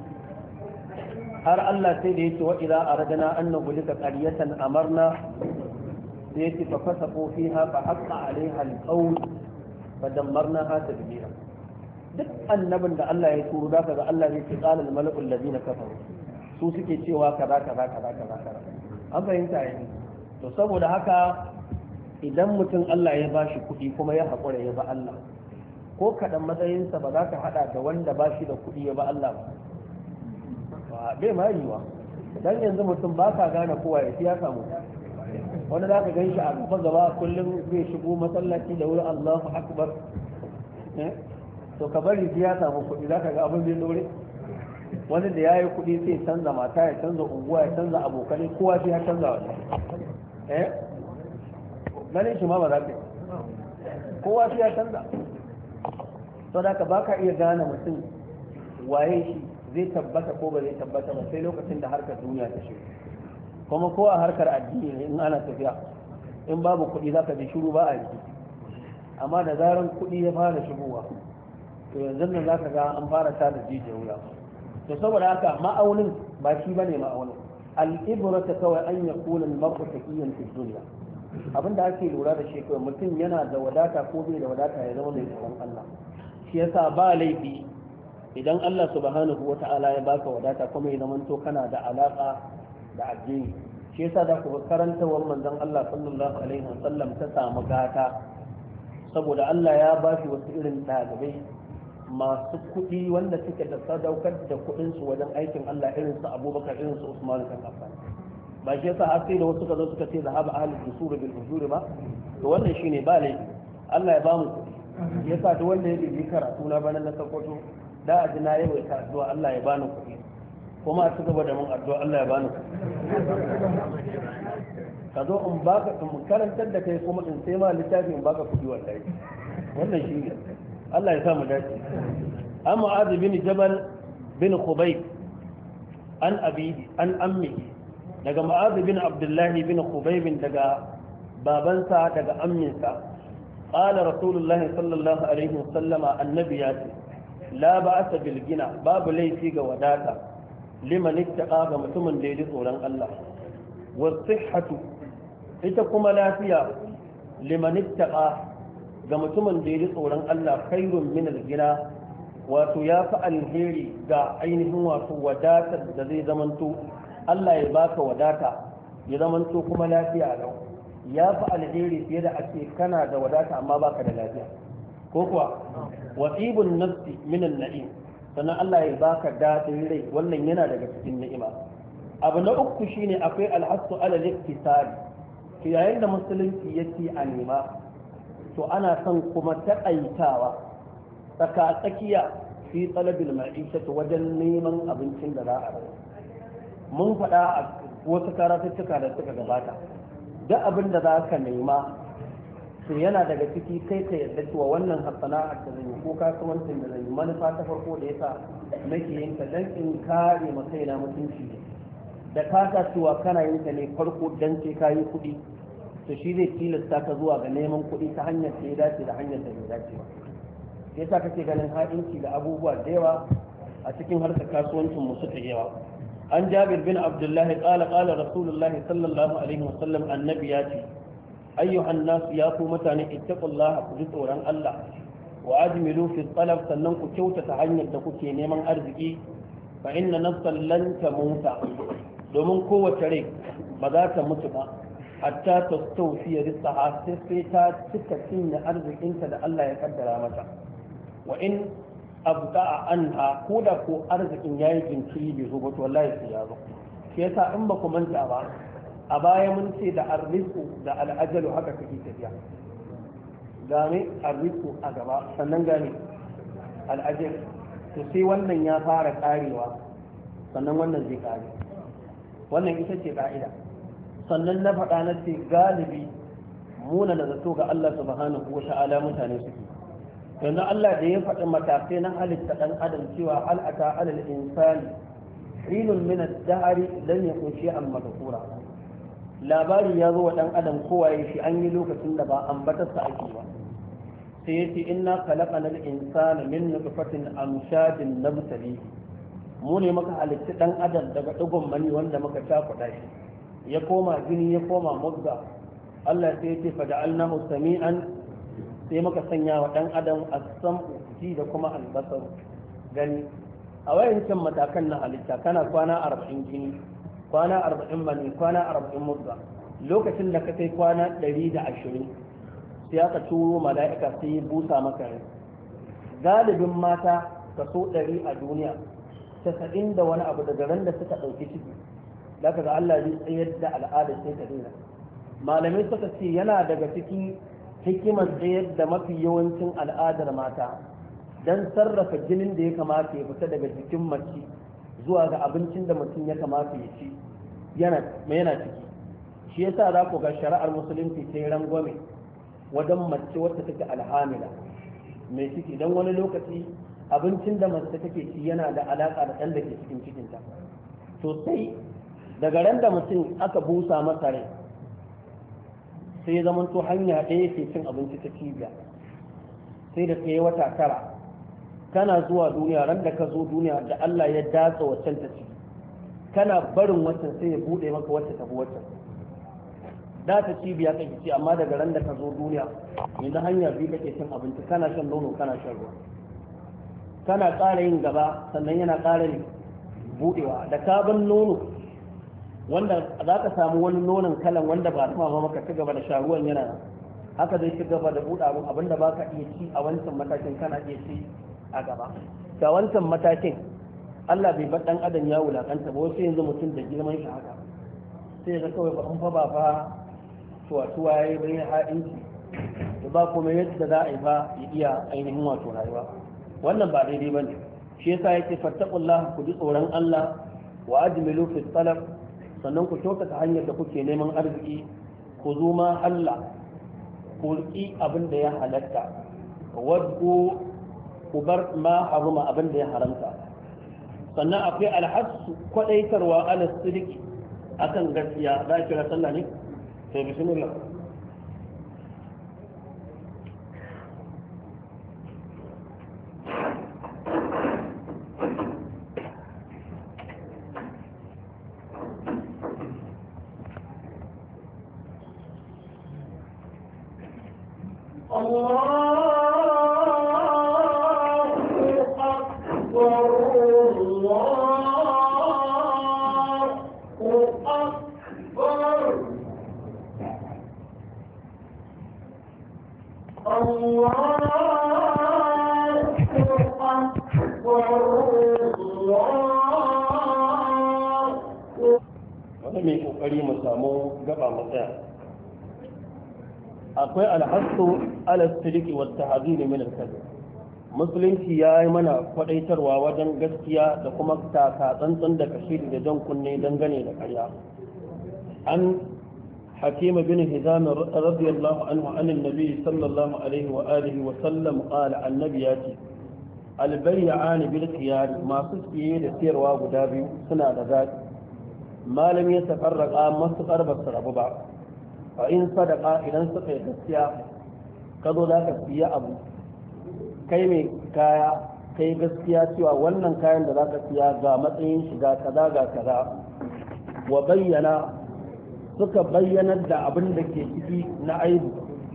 A: har Allah sai da yake wa idza aradna an nughlika qaryatan amarna sai yake fa fasaqu fiha fa haqqa 'alayha al-qawl fa dammarnaha tadmira duk annabin da Allah ya turo zaka ga Allah zai ce qala al-mala'u alladhina kafaru su suke cewa kaza an fahimta yayi to saboda haka idan mutum Allah ya bashi kuɗi kuma ya haƙura ya ba Allah ko kaɗan matsayinsa ba za ka haɗa da wanda ba shi da kuɗi ya ba Allah ba bai ma yiwa dan yanzu mutum ba ka gane kowa ya samu wani za ka gan shi a gaba kullum zai shigo masallaci da wurin Allahu akbar to ka bari ya samu kuɗi za ka ga abin zai dore wani da ya yi kuɗi sai canza mata ya canza unguwa ya canza abokanai kowa sai ya canza wani ganin shi ma ba za ka yi kowa sai ya canza sau da ka ba ka iya gane mutum waye shi zai tabbata ko ba zai tabbata ba sai lokacin da harkar duniya ta shigo kuma ko a harkar addini ne in ana tafiya in babu kuɗi za ka ji shiru ba a yi amma da zaran kuɗi ya fara shigowa to yanzu nan za ka ga an fara tada jijiyar wuya to saboda haka ma'aunin ba shi bane ma'aunin al'ibrata kawai an yakuna al-mar'u taqiyan fi dunya abinda ake lura da shi kawai mutum yana da wadata ko bai da wadata ya zama mai tsoron Allah shi yasa ba laifi idan Allah subhanahu wata'ala ya baka wadata kuma ya zamanto kana da alaka da addini shi yasa da ku karantawar manzon Allah sallallahu alaihi wasallam ta samu gata saboda Allah ya ba shi wasu irin ɗalibai masu kuɗi wanda suke da sadaukar da kuɗinsu wajen aikin Allah irin su Abubakar irin su Usman kan Affan ba shi yasa har sai da wasu kazo suka ce zahaba ahlul dusur bil ujur ba to wannan shine ba laifi Allah ya ba mu kuɗi yasa duk wanda ya bi karatu na bana na Sokoto da a ji na yau ta addu'a Allah ya bani kuɗi kuma a cigaba da mun addu'a Allah ya bani kuɗi ka zo in baka in karantar da kai kuma in sai ma littafi in baka kuɗi wallahi wannan shine Allah ya sa mu dace an Mu'adh bin Jabal bin Khubayb an abi an ammi daga Mu'adh bin Abdullah bin Khubayb daga babansa daga amminsa qala rasulullahi sallallahu alaihi wasallam annabi ya ce la ba'sa bil gina babu laifi ga wadata liman ittaqa ga mutumin da ya ji tsoron Allah wasihhatu ita kuma lafiya liman ittaqa ga mutumin da ya ji tsoron Allah khairun min al-gina wato ya fi alheri ga ainihin wato wadatar da zai zamanto Allah ya baka wadata ya zamanto kuma lafiya lau ya fi alheri fiye da ake kana da wadata amma baka da lafiya ko kuwa wasibun nafsi min an-na'im sannan Allah ya baka dadin rai wannan yana daga cikin ni'ima abu na uku shine akwai al-hasu ala al-iktisab yayin da musulunci yake a nema to ana son kuma taƙaitawa tsakiya fi talabil ma'ishatu wajen neman abincin da za a rayu mun faɗa a wasu karatuttuka da suka gabata duk abin da za ka nema to yana daga ciki kai ka yarda cewa wannan sana'ar da zan yi ko kasuwancin da zan yi manufa ta farko da yasa nake yin ta dan in kare ma kaina mutunci da ka ta cewa kana yin ta ne farko dan sai ka yi kuɗi to shi zai tilasta ka zuwa ga neman kuɗi ta hanyar da ya dace da hanyar da bai dace ba yasa kake ganin ha'inci da abubuwa da yawa a cikin harkar kasuwancin mu suka yawa an Jabir bin Abdullah qala Rasulullah sallallahu alaihi wasallam annabi ya ce ayyuhan nas ya ku mutane ittaqullaha ku ji tsoron Allah wa ajmilu fi talab sannan ku kyautata hanyar da kuke neman arziki fa inna nafsan lan tamuta domin kowace rai ba za ta mutu ba hatta ta tausiya rizqaha sai ta cika cinye arzikinta da Allah ya kaddara mata wa in abqa anha koda ko arzikin yayi jinkiri bai zo ba to wallahi sai ya zo shi yasa in ba ku manta ba a baya mun ce da arrizqu da al'ajalu haka kake tafiya game arrizqu a gaba sannan game al'ajal to sai wannan ya fara karewa sannan wannan zai kare wannan ita ce ka'ida sannan na faɗa na ce galibi muna da zato ga Allah subhanahu wa ta'ala mutane suke yanzu Allah da ya faɗi matakai na halitta ɗan adam cewa al'ata alal insani hinun min ad-dahr lam yakun shay'an madhkura labari ya zo wa dan adam kowaye shi an yi lokacin da ba ambatarsa ake ba sai yace inna khalaqana al-insana min nutfatin amshadin nabtalihi mu ne muka halitta dan adam daga digon mani wanda muka cakuɗa shi ya koma jini ya koma mudda Allah sai yace faja'alnahu sami'an sai muka sanya wa dan adam as-sam'u ji da kuma al-basar gani a wayancan matakan na halitta kana kwana 40 jini kwana 40 mani kwana 40 mudda lokacin da ka kai kwana 120 sai aka turo mala'ika sai ya busa maka rai galibin mata kaso 100 a duniya 90 da wani abu daga ran da suka ɗauki ciki da ka ga Allah zai tsayar da al'ada sai ta daina malamai suka ce yana daga cikin hikimar tsayar da mafi yawancin al'adar mata don sarrafa jinin da ya kamata ya fita daga jikin mace zuwa ga abincin da mutum ya kamata ya ci yana ciki shi yasa za ku ga shari'ar musulunci ta yi rangwame wajen mace wacce take alhamila mai ciki don wani lokaci abincin da mace take ci yana da alaka da ɗan da ke cikin cikinta to sai daga ran da mutum aka busa masa rai sai ya zama to hanya ɗaya ke cin abinci ta cibiya sai da tsaye wata tara kana zuwa duniya ran da ka zo duniya da Allah ya datsa waccan ta ci kana barin waccan sai ya bude maka wacce tafi waccan da ta cibiya kake ci amma daga ran da ka zo duniya yanzu hanya biyu kake cin abinci kana shan nono kana shan ruwa kana ƙara yin gaba sannan yana ƙara ne budewa da kabin nono wanda za ka samu wani nonon kalan wanda ba tuma ba maka ci gaba da sha ruwan yana haka zai ci gaba da buɗe abin abinda ba ka iya ci a wancan matakin kana iya ci a gaba ga wancan matakin Allah bai bar dan adam ya wulakanta ba wasu yanzu mutum da girman shi haka sai ga kawai ba an fa ba fa tuwa yayi bai haɗinci to ba kuma yadda za a yi ba ya iya ainihin wato rayuwa wannan ba daidai bane shi yasa yake fattaqullah ku ji tsoron Allah wa ajmilu fi talab sannan ku kyautata hanyar da kuke neman arziki ku zo ma Allah ku riƙi abin da ya halatta wadda ku bar ma haruma abin da ya haramta sannan akwai alhassu kwadaitarwa ala sidiki akan gaskiya za a kira sallah ne sai bismillah akwai alhassu alastiriki wata hazini min alkazir musulunci ya yi mana kwadaitarwa wajen gaskiya da kuma taka tsantsan da kashiri da jan kunne dangane da karya an hakima bin hizam radiyallahu anhu an annabi sallallahu alaihi wa alihi wa sallam qala annabi yati albay'an bil khiyar masu siye da siyarwa guda biyu suna da zaɓi malam ya tafarraqa masu karba su rabu ba fa in sadaka idan suka yi gaskiya ka zo za ka siya abu kai mai kaya kai gaskiya cewa wannan kayan da za ka siya ga matsayin shiga kaza ga kaza wa bayyana suka bayyanar da abin da ke ciki na aibu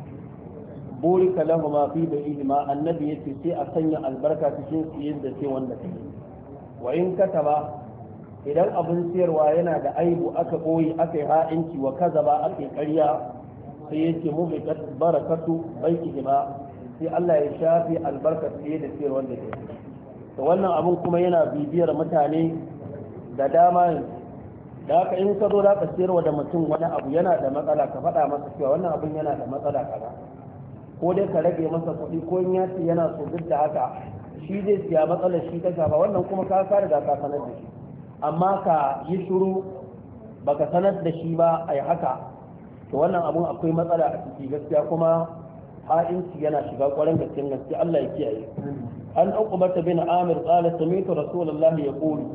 A: burika lahu ma fi bayyima annabi yace sai a sanya albarka cikin siyen da ce wanda kai wa in kataba idan abin siyarwa yana da aibu aka koyi aka yi ha'inci wa kaza ba aka yi ƙarya sai yake mu bai barakatu bai ihima sai Allah ya shafi albarkar siye da siyarwar da ke to wannan abin kuma yana bibiyar mutane da dama da haka in ka zo za ka siyarwa da mutum wani abu yana da matsala ka faɗa masa cewa wannan abin yana da matsala kaza ko dai ka rage masa kuɗi ko in ya ce yana so duk da haka shi zai siya matsalar shi ta shafa wannan kuma ka riga ka sanar da shi amma ka yi shuru baka sanar da shi ba a yi haka to wannan abun akwai matsala a ciki gaskiya kuma ha'inci yana shiga kwarin gaskiyar gaskiya Allah ya kiyaye an uqbata bin amir qala sami'tu rasulullahi yaqulu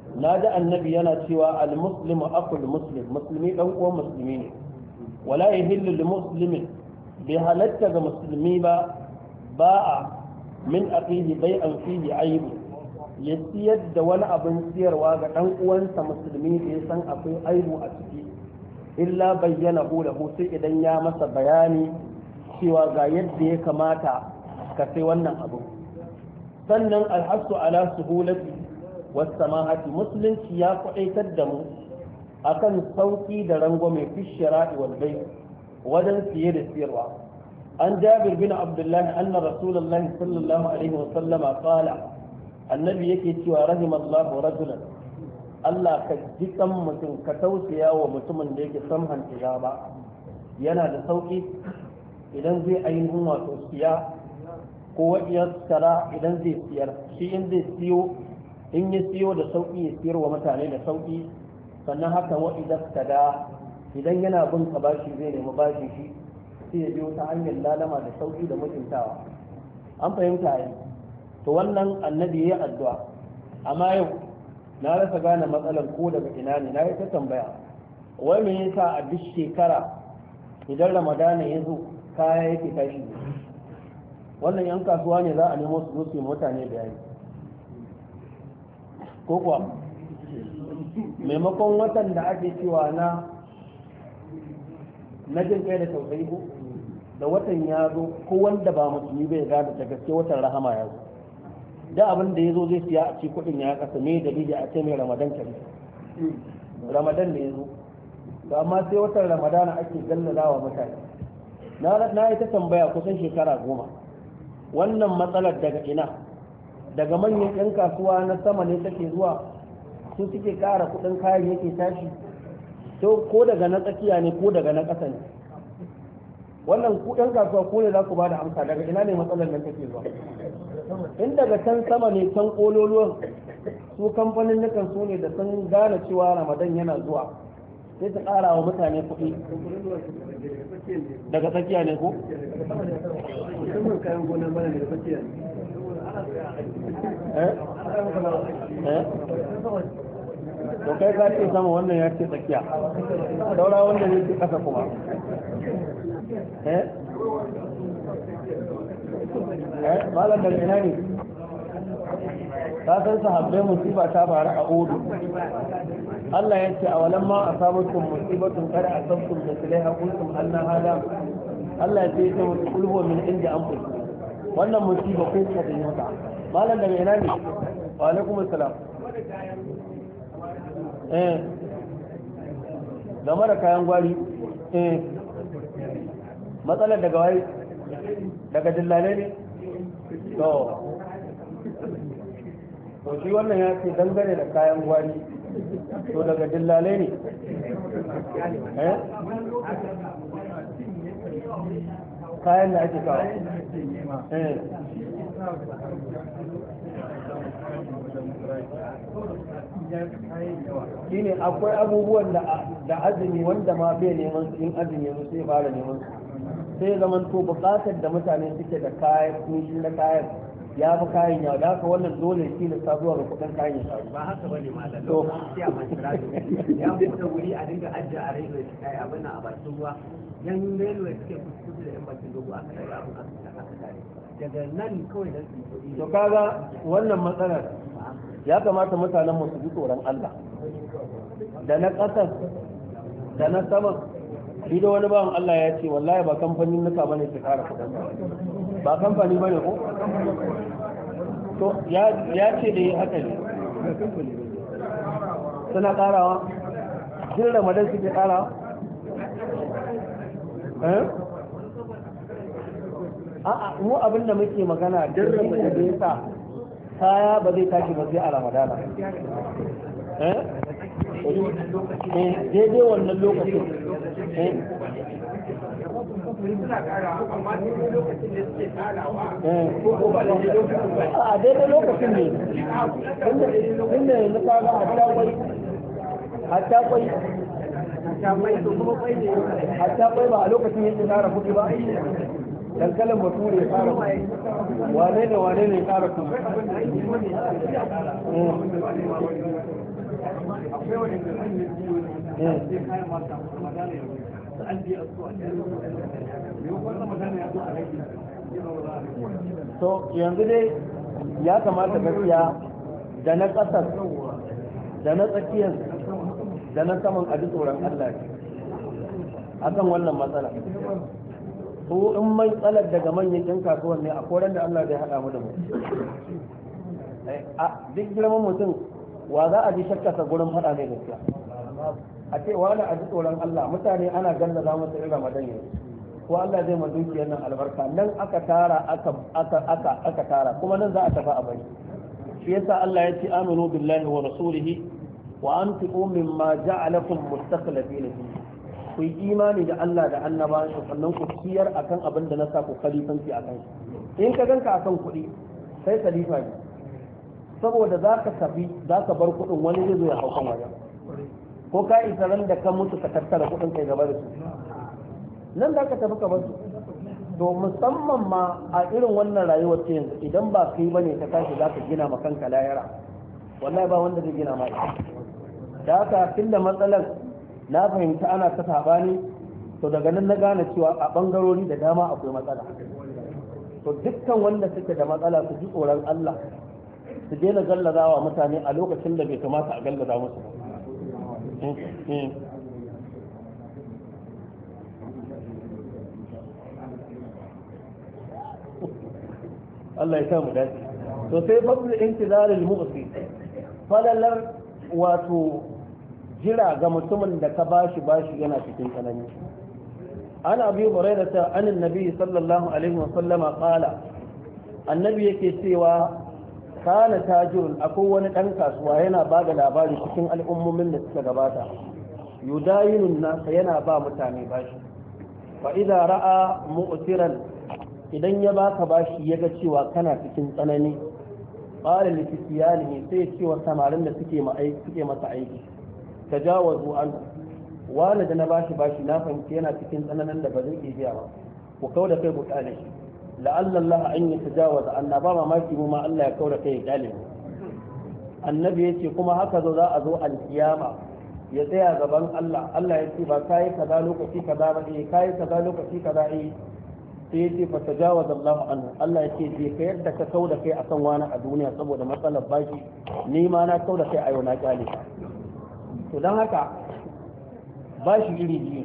A: naji annabi yana cewa al-muslimu aqul muslim muslimi dan uwan musulmi ne wala yahillu lil muslimin bi halatta ga musulmi ba ba'a min aqihi bai'an fihi aib ya siyar da wani abin siyarwa ga dan uwansa musulmi da ya san akwai aibu a ciki illa bayyana lahu sai idan ya masa bayani cewa ga yadda ya kamata ka sai wannan abu sannan alhasu ala suhulati was samahati musulunci ya kwadaitar da mu akan sauki da rangwame fi shira'i wal bai' wajen siye da siyarwa an jabir bin abdullah anna rasulullahi sallallahu alaihi wa sallama qala annabi yake cewa rahimallahu rajulan Allah ka jikan mutum ka tausaya wa mutumin da yake samhan ba yana da sauki idan zai ainihin wato siya ko wa'iyar tara idan zai siyar shi in zai siyo in ya siyo da sauki ya siyar wa mutane da sauki sannan haka wa'idar tada idan yana bin ka bashi zai nemi bashi shi sai ya biyo ta hanyar lalama da sauki da mutuntawa an fahimta yi to wannan annabi ya addu'a amma yau na rasa gane matsalar ko daga ina ne na yi ta tambaya wai me yasa a duk shekara idan ramadana ya zo kaya yake tashi wannan yan kasuwa ne za a nemo su zo su yi mutane bayani ko kuwa maimakon watan da ake cewa na jin kai da tausayi ko da watan ya zo ko wanda ba musulmi bai gada da gaske watan rahama ya zo da abin da ya zo zai siya a ci kudin ya kasa ne dalili a ce mai ramadan kare ramadan da ya zo amma sai watan ramadana ake gallala wa mutane na yi ta tambaya kusan shekara 10 wannan matsalar daga ina daga manyan 'yan kasuwa na sama ne take zuwa su suke kara kudin kayan yake tashi to ko daga na tsakiya ne ko daga na ƙasa ne wannan kudin kasuwa ko ne za ku ba da amsa daga ina ne matsalar nan take zuwa in daga can sama ne can kololuwan su kamfanin nukan su ne da sun gane cewa ramadan yana zuwa sai ta ƙara wa mutane kuɗi daga tsakiya ne ko? to kai ka ce sama wannan ya ce tsakiya daura wanda ne ce ƙasa kuma malam daga ina ne ka san sahabbai musiba ta faru a Uhud Allah ya ce a walan ma asabatum musibatun kada asabtum mislaiha qultum anna hada Allah ya ce ta kulhu min inda anfusikum wannan musiba ko ko bin haka malam daga ina ne wa alaikum assalam game da kayan gwari matsalar daga wai daga dillalai ne to shi wannan ya ce dangane da kayan gwari to daga dillalai ne kayan da ake kawo shine akwai abubuwan da azumi wanda ma bai neman su in azumi yanzu sai fara neman su sai zaman to bukatar da mutane suke da kayan kunshin da kayan ya fi kayan yawa da haka wannan dole shi ne sa zuwa ga kudin kayan yawa
B: ba haka ba ne malam lokaci a masirari ya buɗe wuri a dinga ajiye a railway su kai abin a bakin ruwa yan railway suke kuskure da yan bakin dogo aka tare abin aka tare daga nan kawai da su
A: to kaga wannan matsalar ya kamata mutanen mu su ji tsoron Allah da na ƙasar da na sama shi da wani bawan Allah ya ce wallahi ba kamfanin nuka bane su kara kudin ba kamfani bane ko to ya ce da yi haka ne suna karawa jin ramadan suke karawa a'a mu abin da muke magana din ramadan da yasa kaya ba zai tashi ba sai a ramadana daidai wannan lokacin a daidai lokacin ne inda yanzu ka ga hatta kwai ba a lokacin yake tsara kuɗi ba dankalin bature ya ƙara wane ne ya ƙara kuma to yanzu dai ya kamata gaskiya da na ƙasar da na tsakiyar da na saman a tsoron Allah akan wannan matsala su in mai tsalar daga manyan yan kasuwan ne a koran da Allah zai haɗa mu da mu a duk girman mutum wa za a ji shakkasa gurin faɗa mai gaskiya a ce wani a ji tsoron Allah mutane ana ganna za mu tsiri Ramadan yau ko Allah zai ma dukiyar nan albarka nan aka tara aka tara kuma nan za a tafi a bari shi yasa Allah ya ce aminu billahi wa rasulihi wa anfiqu mimma ja'alakum mustakhlifin fihi ku yi imani da Allah da annabawan shi sannan ku ciyar akan abin da na sa ku khalifanci akan shi in ka ganka akan kuɗi sai khalifa ne saboda zaka bar kuɗin wani zai zo ya haukan wajen ko ka isa ran da ka mutu ka tattara kuɗin kai gaba da su nan da ka tafi ka bar su to musamman ma a irin wannan rayuwar ce yanzu idan ba kai bane ka tashi zaka gina ma kanka layara wallahi ba wanda zai gina ma da haka tunda matsalar na fahimta ana ta sabani to daga nan na gane cewa a bangarori da dama akwai matsala to dukkan wanda suke da matsala su ji tsoron Allah su daina gallazawa mutane a lokacin da bai kamata a gallaza musu Allah ya sa mu dace to sai fadl intizarul mu'si falalar wato jira ga mutumin da ka bashi yana cikin tsanani ana abi hurairata anin nabi sallallahu alaihi wa sallama qala annabi yake cewa kana tajirun akwai wani dan kasuwa yana ba da labari cikin al'ummomin da suka gabata yudayinun nasa yana ba mutane bashi fa idza ra'a mu'tiran idan ya baka bashi yaga cewa kana cikin tsanani qala li fityanihi sai cewa samarin da suke masa aiki tajawazu an wani da na bashi na fahimci yana cikin tsananin da ba zai iya biya ba ku kauda kai ku kale shi la'alla Allah an yi tajawaza annaba mamaki mu ma Allah ya kauda kai ya kale mu annabi yace kuma haka zo za a zo alkiyama ya tsaya gaban Allah Allah ya ce ba kai kaza lokaci kaza ba kai kaza lokaci kaza sai yace fa tajawaza Allah anhu Allah yace bai ka yadda ka kauda kai akan wani a duniya saboda matsalar bashi ni ma na kauda kai a yau na kale ka to don haka bashi iri biyu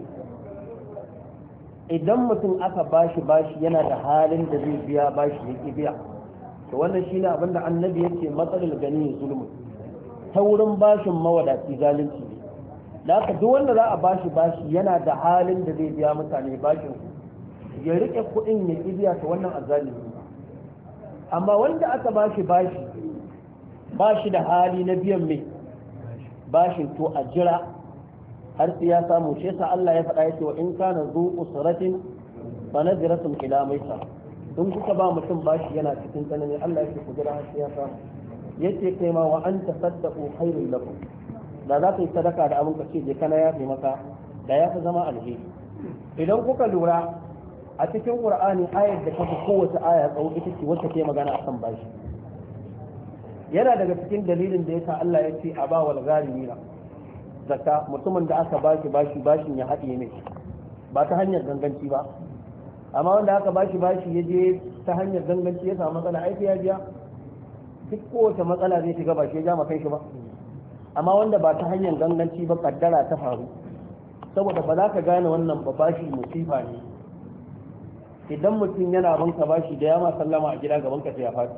A: idan mutum aka bashi yana da halin da zai biya bashi ya biya to wannan shine abinda annabi yake matsalar gani zulmi ta wurin bashin mawadaci zalunci ne da haka duk wanda za a bashi yana da halin da zai biya mutane bashin ya rike kuɗin ya biya to wannan azzalimi amma wanda aka bashi da hali na biyan mai bashin to a jira har sai ya samu shi yasa Allah ya faɗa yake wa in kana zu usratin fa nadratun ila maisa don kuka ba mutum bashi yana cikin tsanani Allah yake ku jira har sai ya samu yace kai ma wa anta saddaqu khairul lakum da za ka yi sadaka da abin ka ce je kana yafi maka da ya fi zama alheri idan kuka lura a cikin Qur'ani ayar da ta fi kowace aya tsawo ita ce wacce ke magana akan bashi yana daga cikin dalilin da yasa Allah ya ce a ba wal gharimina zakka mutumin da aka bashin ya haɗe ne ba ta hanyar ganganci ba amma wanda aka bashi ya je ta hanyar ganganci ya samu matsala aiki ya biya duk kowace matsala zai shiga ba shi ya ja ma shi ba amma wanda ba ta hanyar ganganci ba kaddara ta faru saboda ba za ka gane wannan ba bashi musifa ne idan mutum yana banka bashi da yama sallama a gida gaban ka sai ya faɗi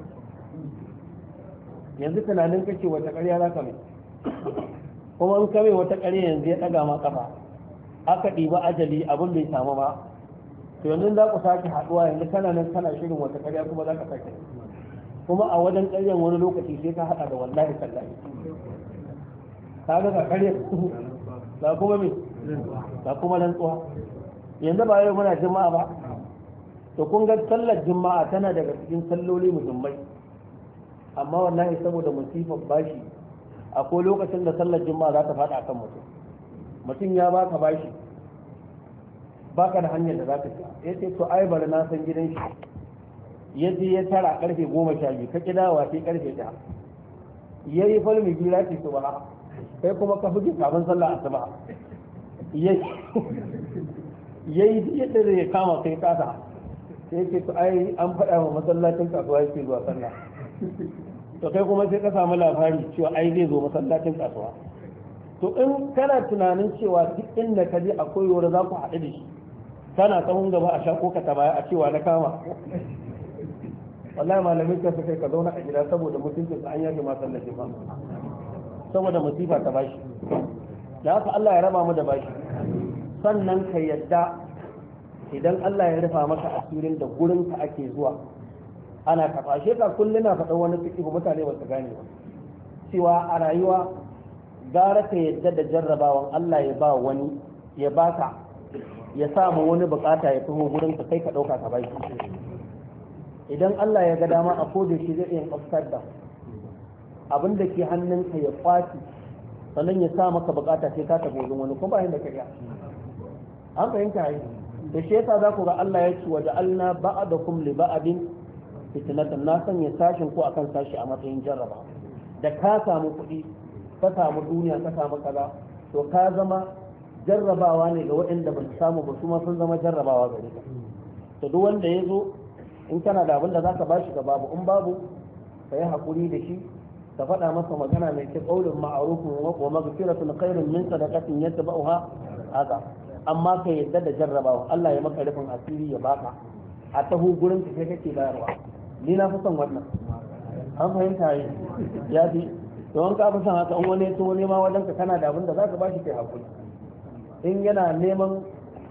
A: yanzu tunanin kake wata ƙarya za ka mai kuma in kame wata ƙarya yanzu ya ɗaga ma ƙafa aka ɗiba ajali abin bai samu ba to yanzu za ku sake haɗuwa yanzu kana nan kana shirin wata ƙarya kuma za ka sake kuma a wajen ƙaryan wani lokaci sai ka haɗa da wallahi sallahi ka ga ƙarya ba kuma me ba kuma rantsuwa yanzu ba yau muna juma'a ba to kun ga sallar juma'a tana daga cikin salloli muhimmai amma wallahi saboda musifar bashi akwai lokacin da sallar juma'a za ta faɗa akan mutum ya baka bashi baka da hanyar da za ka ci ya ce to ai bari na san gidan shi ya je ya tara karfe 12 ka kidawa sai karfe 1 ya yi falmi biyu ce su ba kai kuma ka fuge kafin sallah asuba ya yi yadda zai kama kai kasa sai ce to ai an faɗa wa masallacin kasuwa yake zuwa sallah to kai kuma sai ka samu labari cewa ai zai zo masallacin kasuwa to in kana tunanin cewa duk inda ka je akwai wani za ku haɗu da shi kana tsawon gaba a sha ko ka ta baya a cewa na kama wallahi malamin ka sai ka zauna a gida saboda mutuncin sa an yake masallacin ba saboda musifa ta bashi da haka Allah ya raba mu da bashi sannan ka yadda idan Allah ya rufa maka asirin da gurin ka ake zuwa ana kafashe ka kullum na faɗa wani fiƙi mutane ba su gane ba cewa a rayuwa gara ka yadda da jarrabawan Allah ya ba wani ya baka ya samu wani bukata ya taho gurin ka kai ka ɗauka ka bai idan Allah ya ga dama a koda shi zai yin upside down abin da ke hannunka ya kwaci sannan ya sa maka bukata sai ka tafi wajen wani kuma ba da kariya an fahimta yi da shi yasa za ku ga Allah ya ce wa ja'alna ba'dakum li ba'din fitnatan na sanya sashin ko akan sashi a matsayin jarraba da ka samu kuɗi ka samu duniya ka samu kaza to ka zama jarrabawa ne ga waɗanda ba su samu ba kuma sun zama jarrabawa gare ka to duk wanda ya zo in kana da abin da zaka bashi ka babu in babu ka yi hakuri da shi ka faɗa masa magana mai kyau qaulun ma'rufun wa maghfiratun khairun min sadaqatin yatba'uha haka amma ka yadda da jarrabawa Allah ya maka rufin asiri ya baka a taho gurin ka kai kake bayarwa ni na fi son wannan an fahimta yi ya fi don ka fi son haka in wani to nema wajen ka kana da abin da zaka bashi kai hakuri in yana neman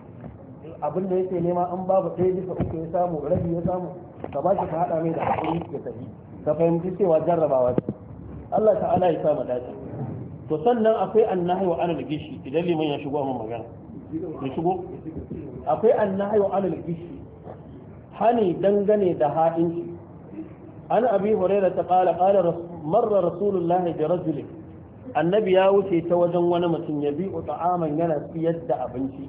A: abin da yake nema an babu ɗaya bisa uku ya samu rabi ya samu ka bashi ka haɗa mai da hakuri ya tafi ka fahimci cewa jarrabawa ce Allah ta'ala ya sa mu dace to sannan akwai annahi wa anil gishi idan liman ya shigo mun magana ya shigo akwai annahi wa anil gishi hani dangane da ha'inci an abi hurairah ta qala marra rasulullahi bi rajulin annabi ya wuce ta wajen wani mutum ya bi ta'aman yana siyar da abinci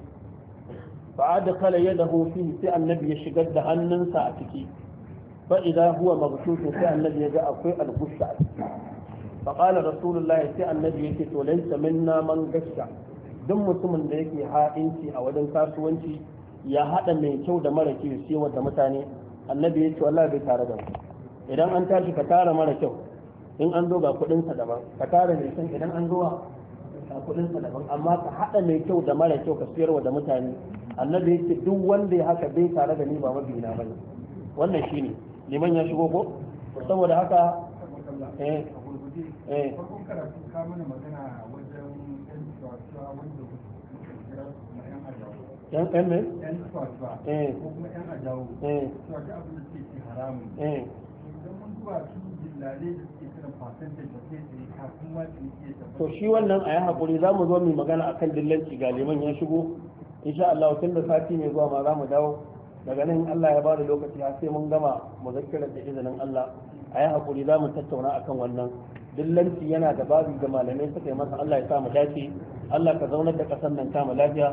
A: fa adkhala yadahu fihi sai annabi ya shigar da hannunsa a ciki fa idza huwa mabsutun sai annabi ya ga akwai algusha a ciki fa qala rasulullahi sai annabi yake to laysa minna man gasha duk mutumin da yake ha'inci a wajen kasuwanci ya hada mai kyau da mara kyau sai wanda mutane annabi ya ce wallahi bai tare da mu idan an tashi ka tara mara kyau in an zo ga kudinsa daban ka tara mai kyau idan an zo ga kudinsa daban amma ka hada mai kyau da mara kyau ka siyarwa da mutane annabi ya ce duk wanda ya haka bai tare da ni ba mabina bane wannan shine liman ya shigo ko saboda haka
C: farkon karatu ka mana magana wajen yan tuwatuwa wanda
A: yan ne?
C: yan tuwatuwa ko kuma yan ajawo tuwatuwa abin da ke haramun idan mun zuwa su jillale da suke kiran fasantar da sai tsaye kafin ma su ke tabbata
A: to shi wannan a yi haƙuri za mu zo mu magana akan dillanci ga liman ya shigo insha Allah tun da sati mai zuwa ma za mu dawo daga nan Allah ya ba da lokaci har sai mun gama muzakkirar da izinin Allah a yi haƙuri za mu tattauna akan wannan dillanci yana da babu da malamai suka yi masa Allah ya sa mu dace Allah ka zaunar da ƙasar nan ta mu lafiya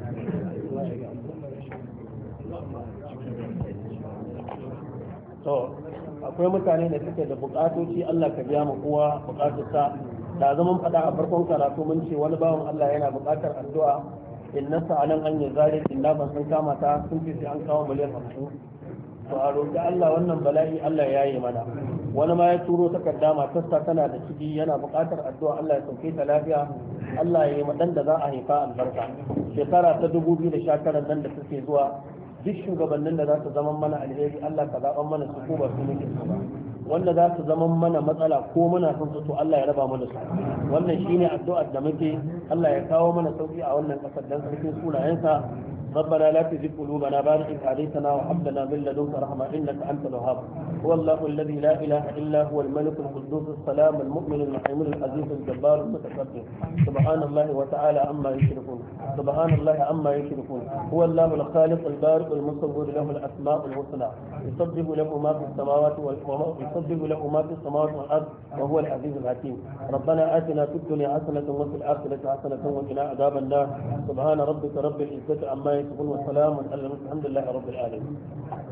A: to akwai mutane da suke da buƙatoci Allah ka biya mu kowa buƙatarsa da zaman faɗa a farkon karatu mun ce wani bawan Allah yana buƙatar addu'a in nasa anan an yi zare inda ban san kama ta sun ce sai an kawo miliyan 50 to a roƙi Allah wannan bala'i Allah ya yi mana wani ma ya turo takarda matarsa tana da ciki yana buƙatar addu'a Allah ya sauke ta lafiya Allah ya yi madan da za a haifa albarka shekara ta 2019 nan da suke zuwa duk shugabannin da za su zama mana alheri Allah ka zaɓan mana su ko ba su muke su ba wanda za su zama mana matsala ko muna son su to Allah ya raba mana su wannan shine addu'ar da muke Allah ya kawo mana sauki a wannan kasar dan sarkin sunayensa ربنا لا تزغ قلوبنا بعد إذ هديتنا وهب لنا من لدنك رحمة إنك أنت الوهاب هو الله الذي لا إله إلا هو الملك القدوس السلام المؤمن المحيمن العزيز الجبار المتكبر سبحان الله وتعالى عما يشركون سبحان الله عما يشركون هو الله الخالق البارئ المصور له الأسماء الحسنى يسبح له ما في السماوات والأرض وهو العزيز الحكيم ربنا آتنا في الدنيا حسنة وفي الآخرة حسنة وقنا عذاب النار سبحان ربك رب العزة عما يصفون وسلام على المرسلين الحمد لله رب العالمين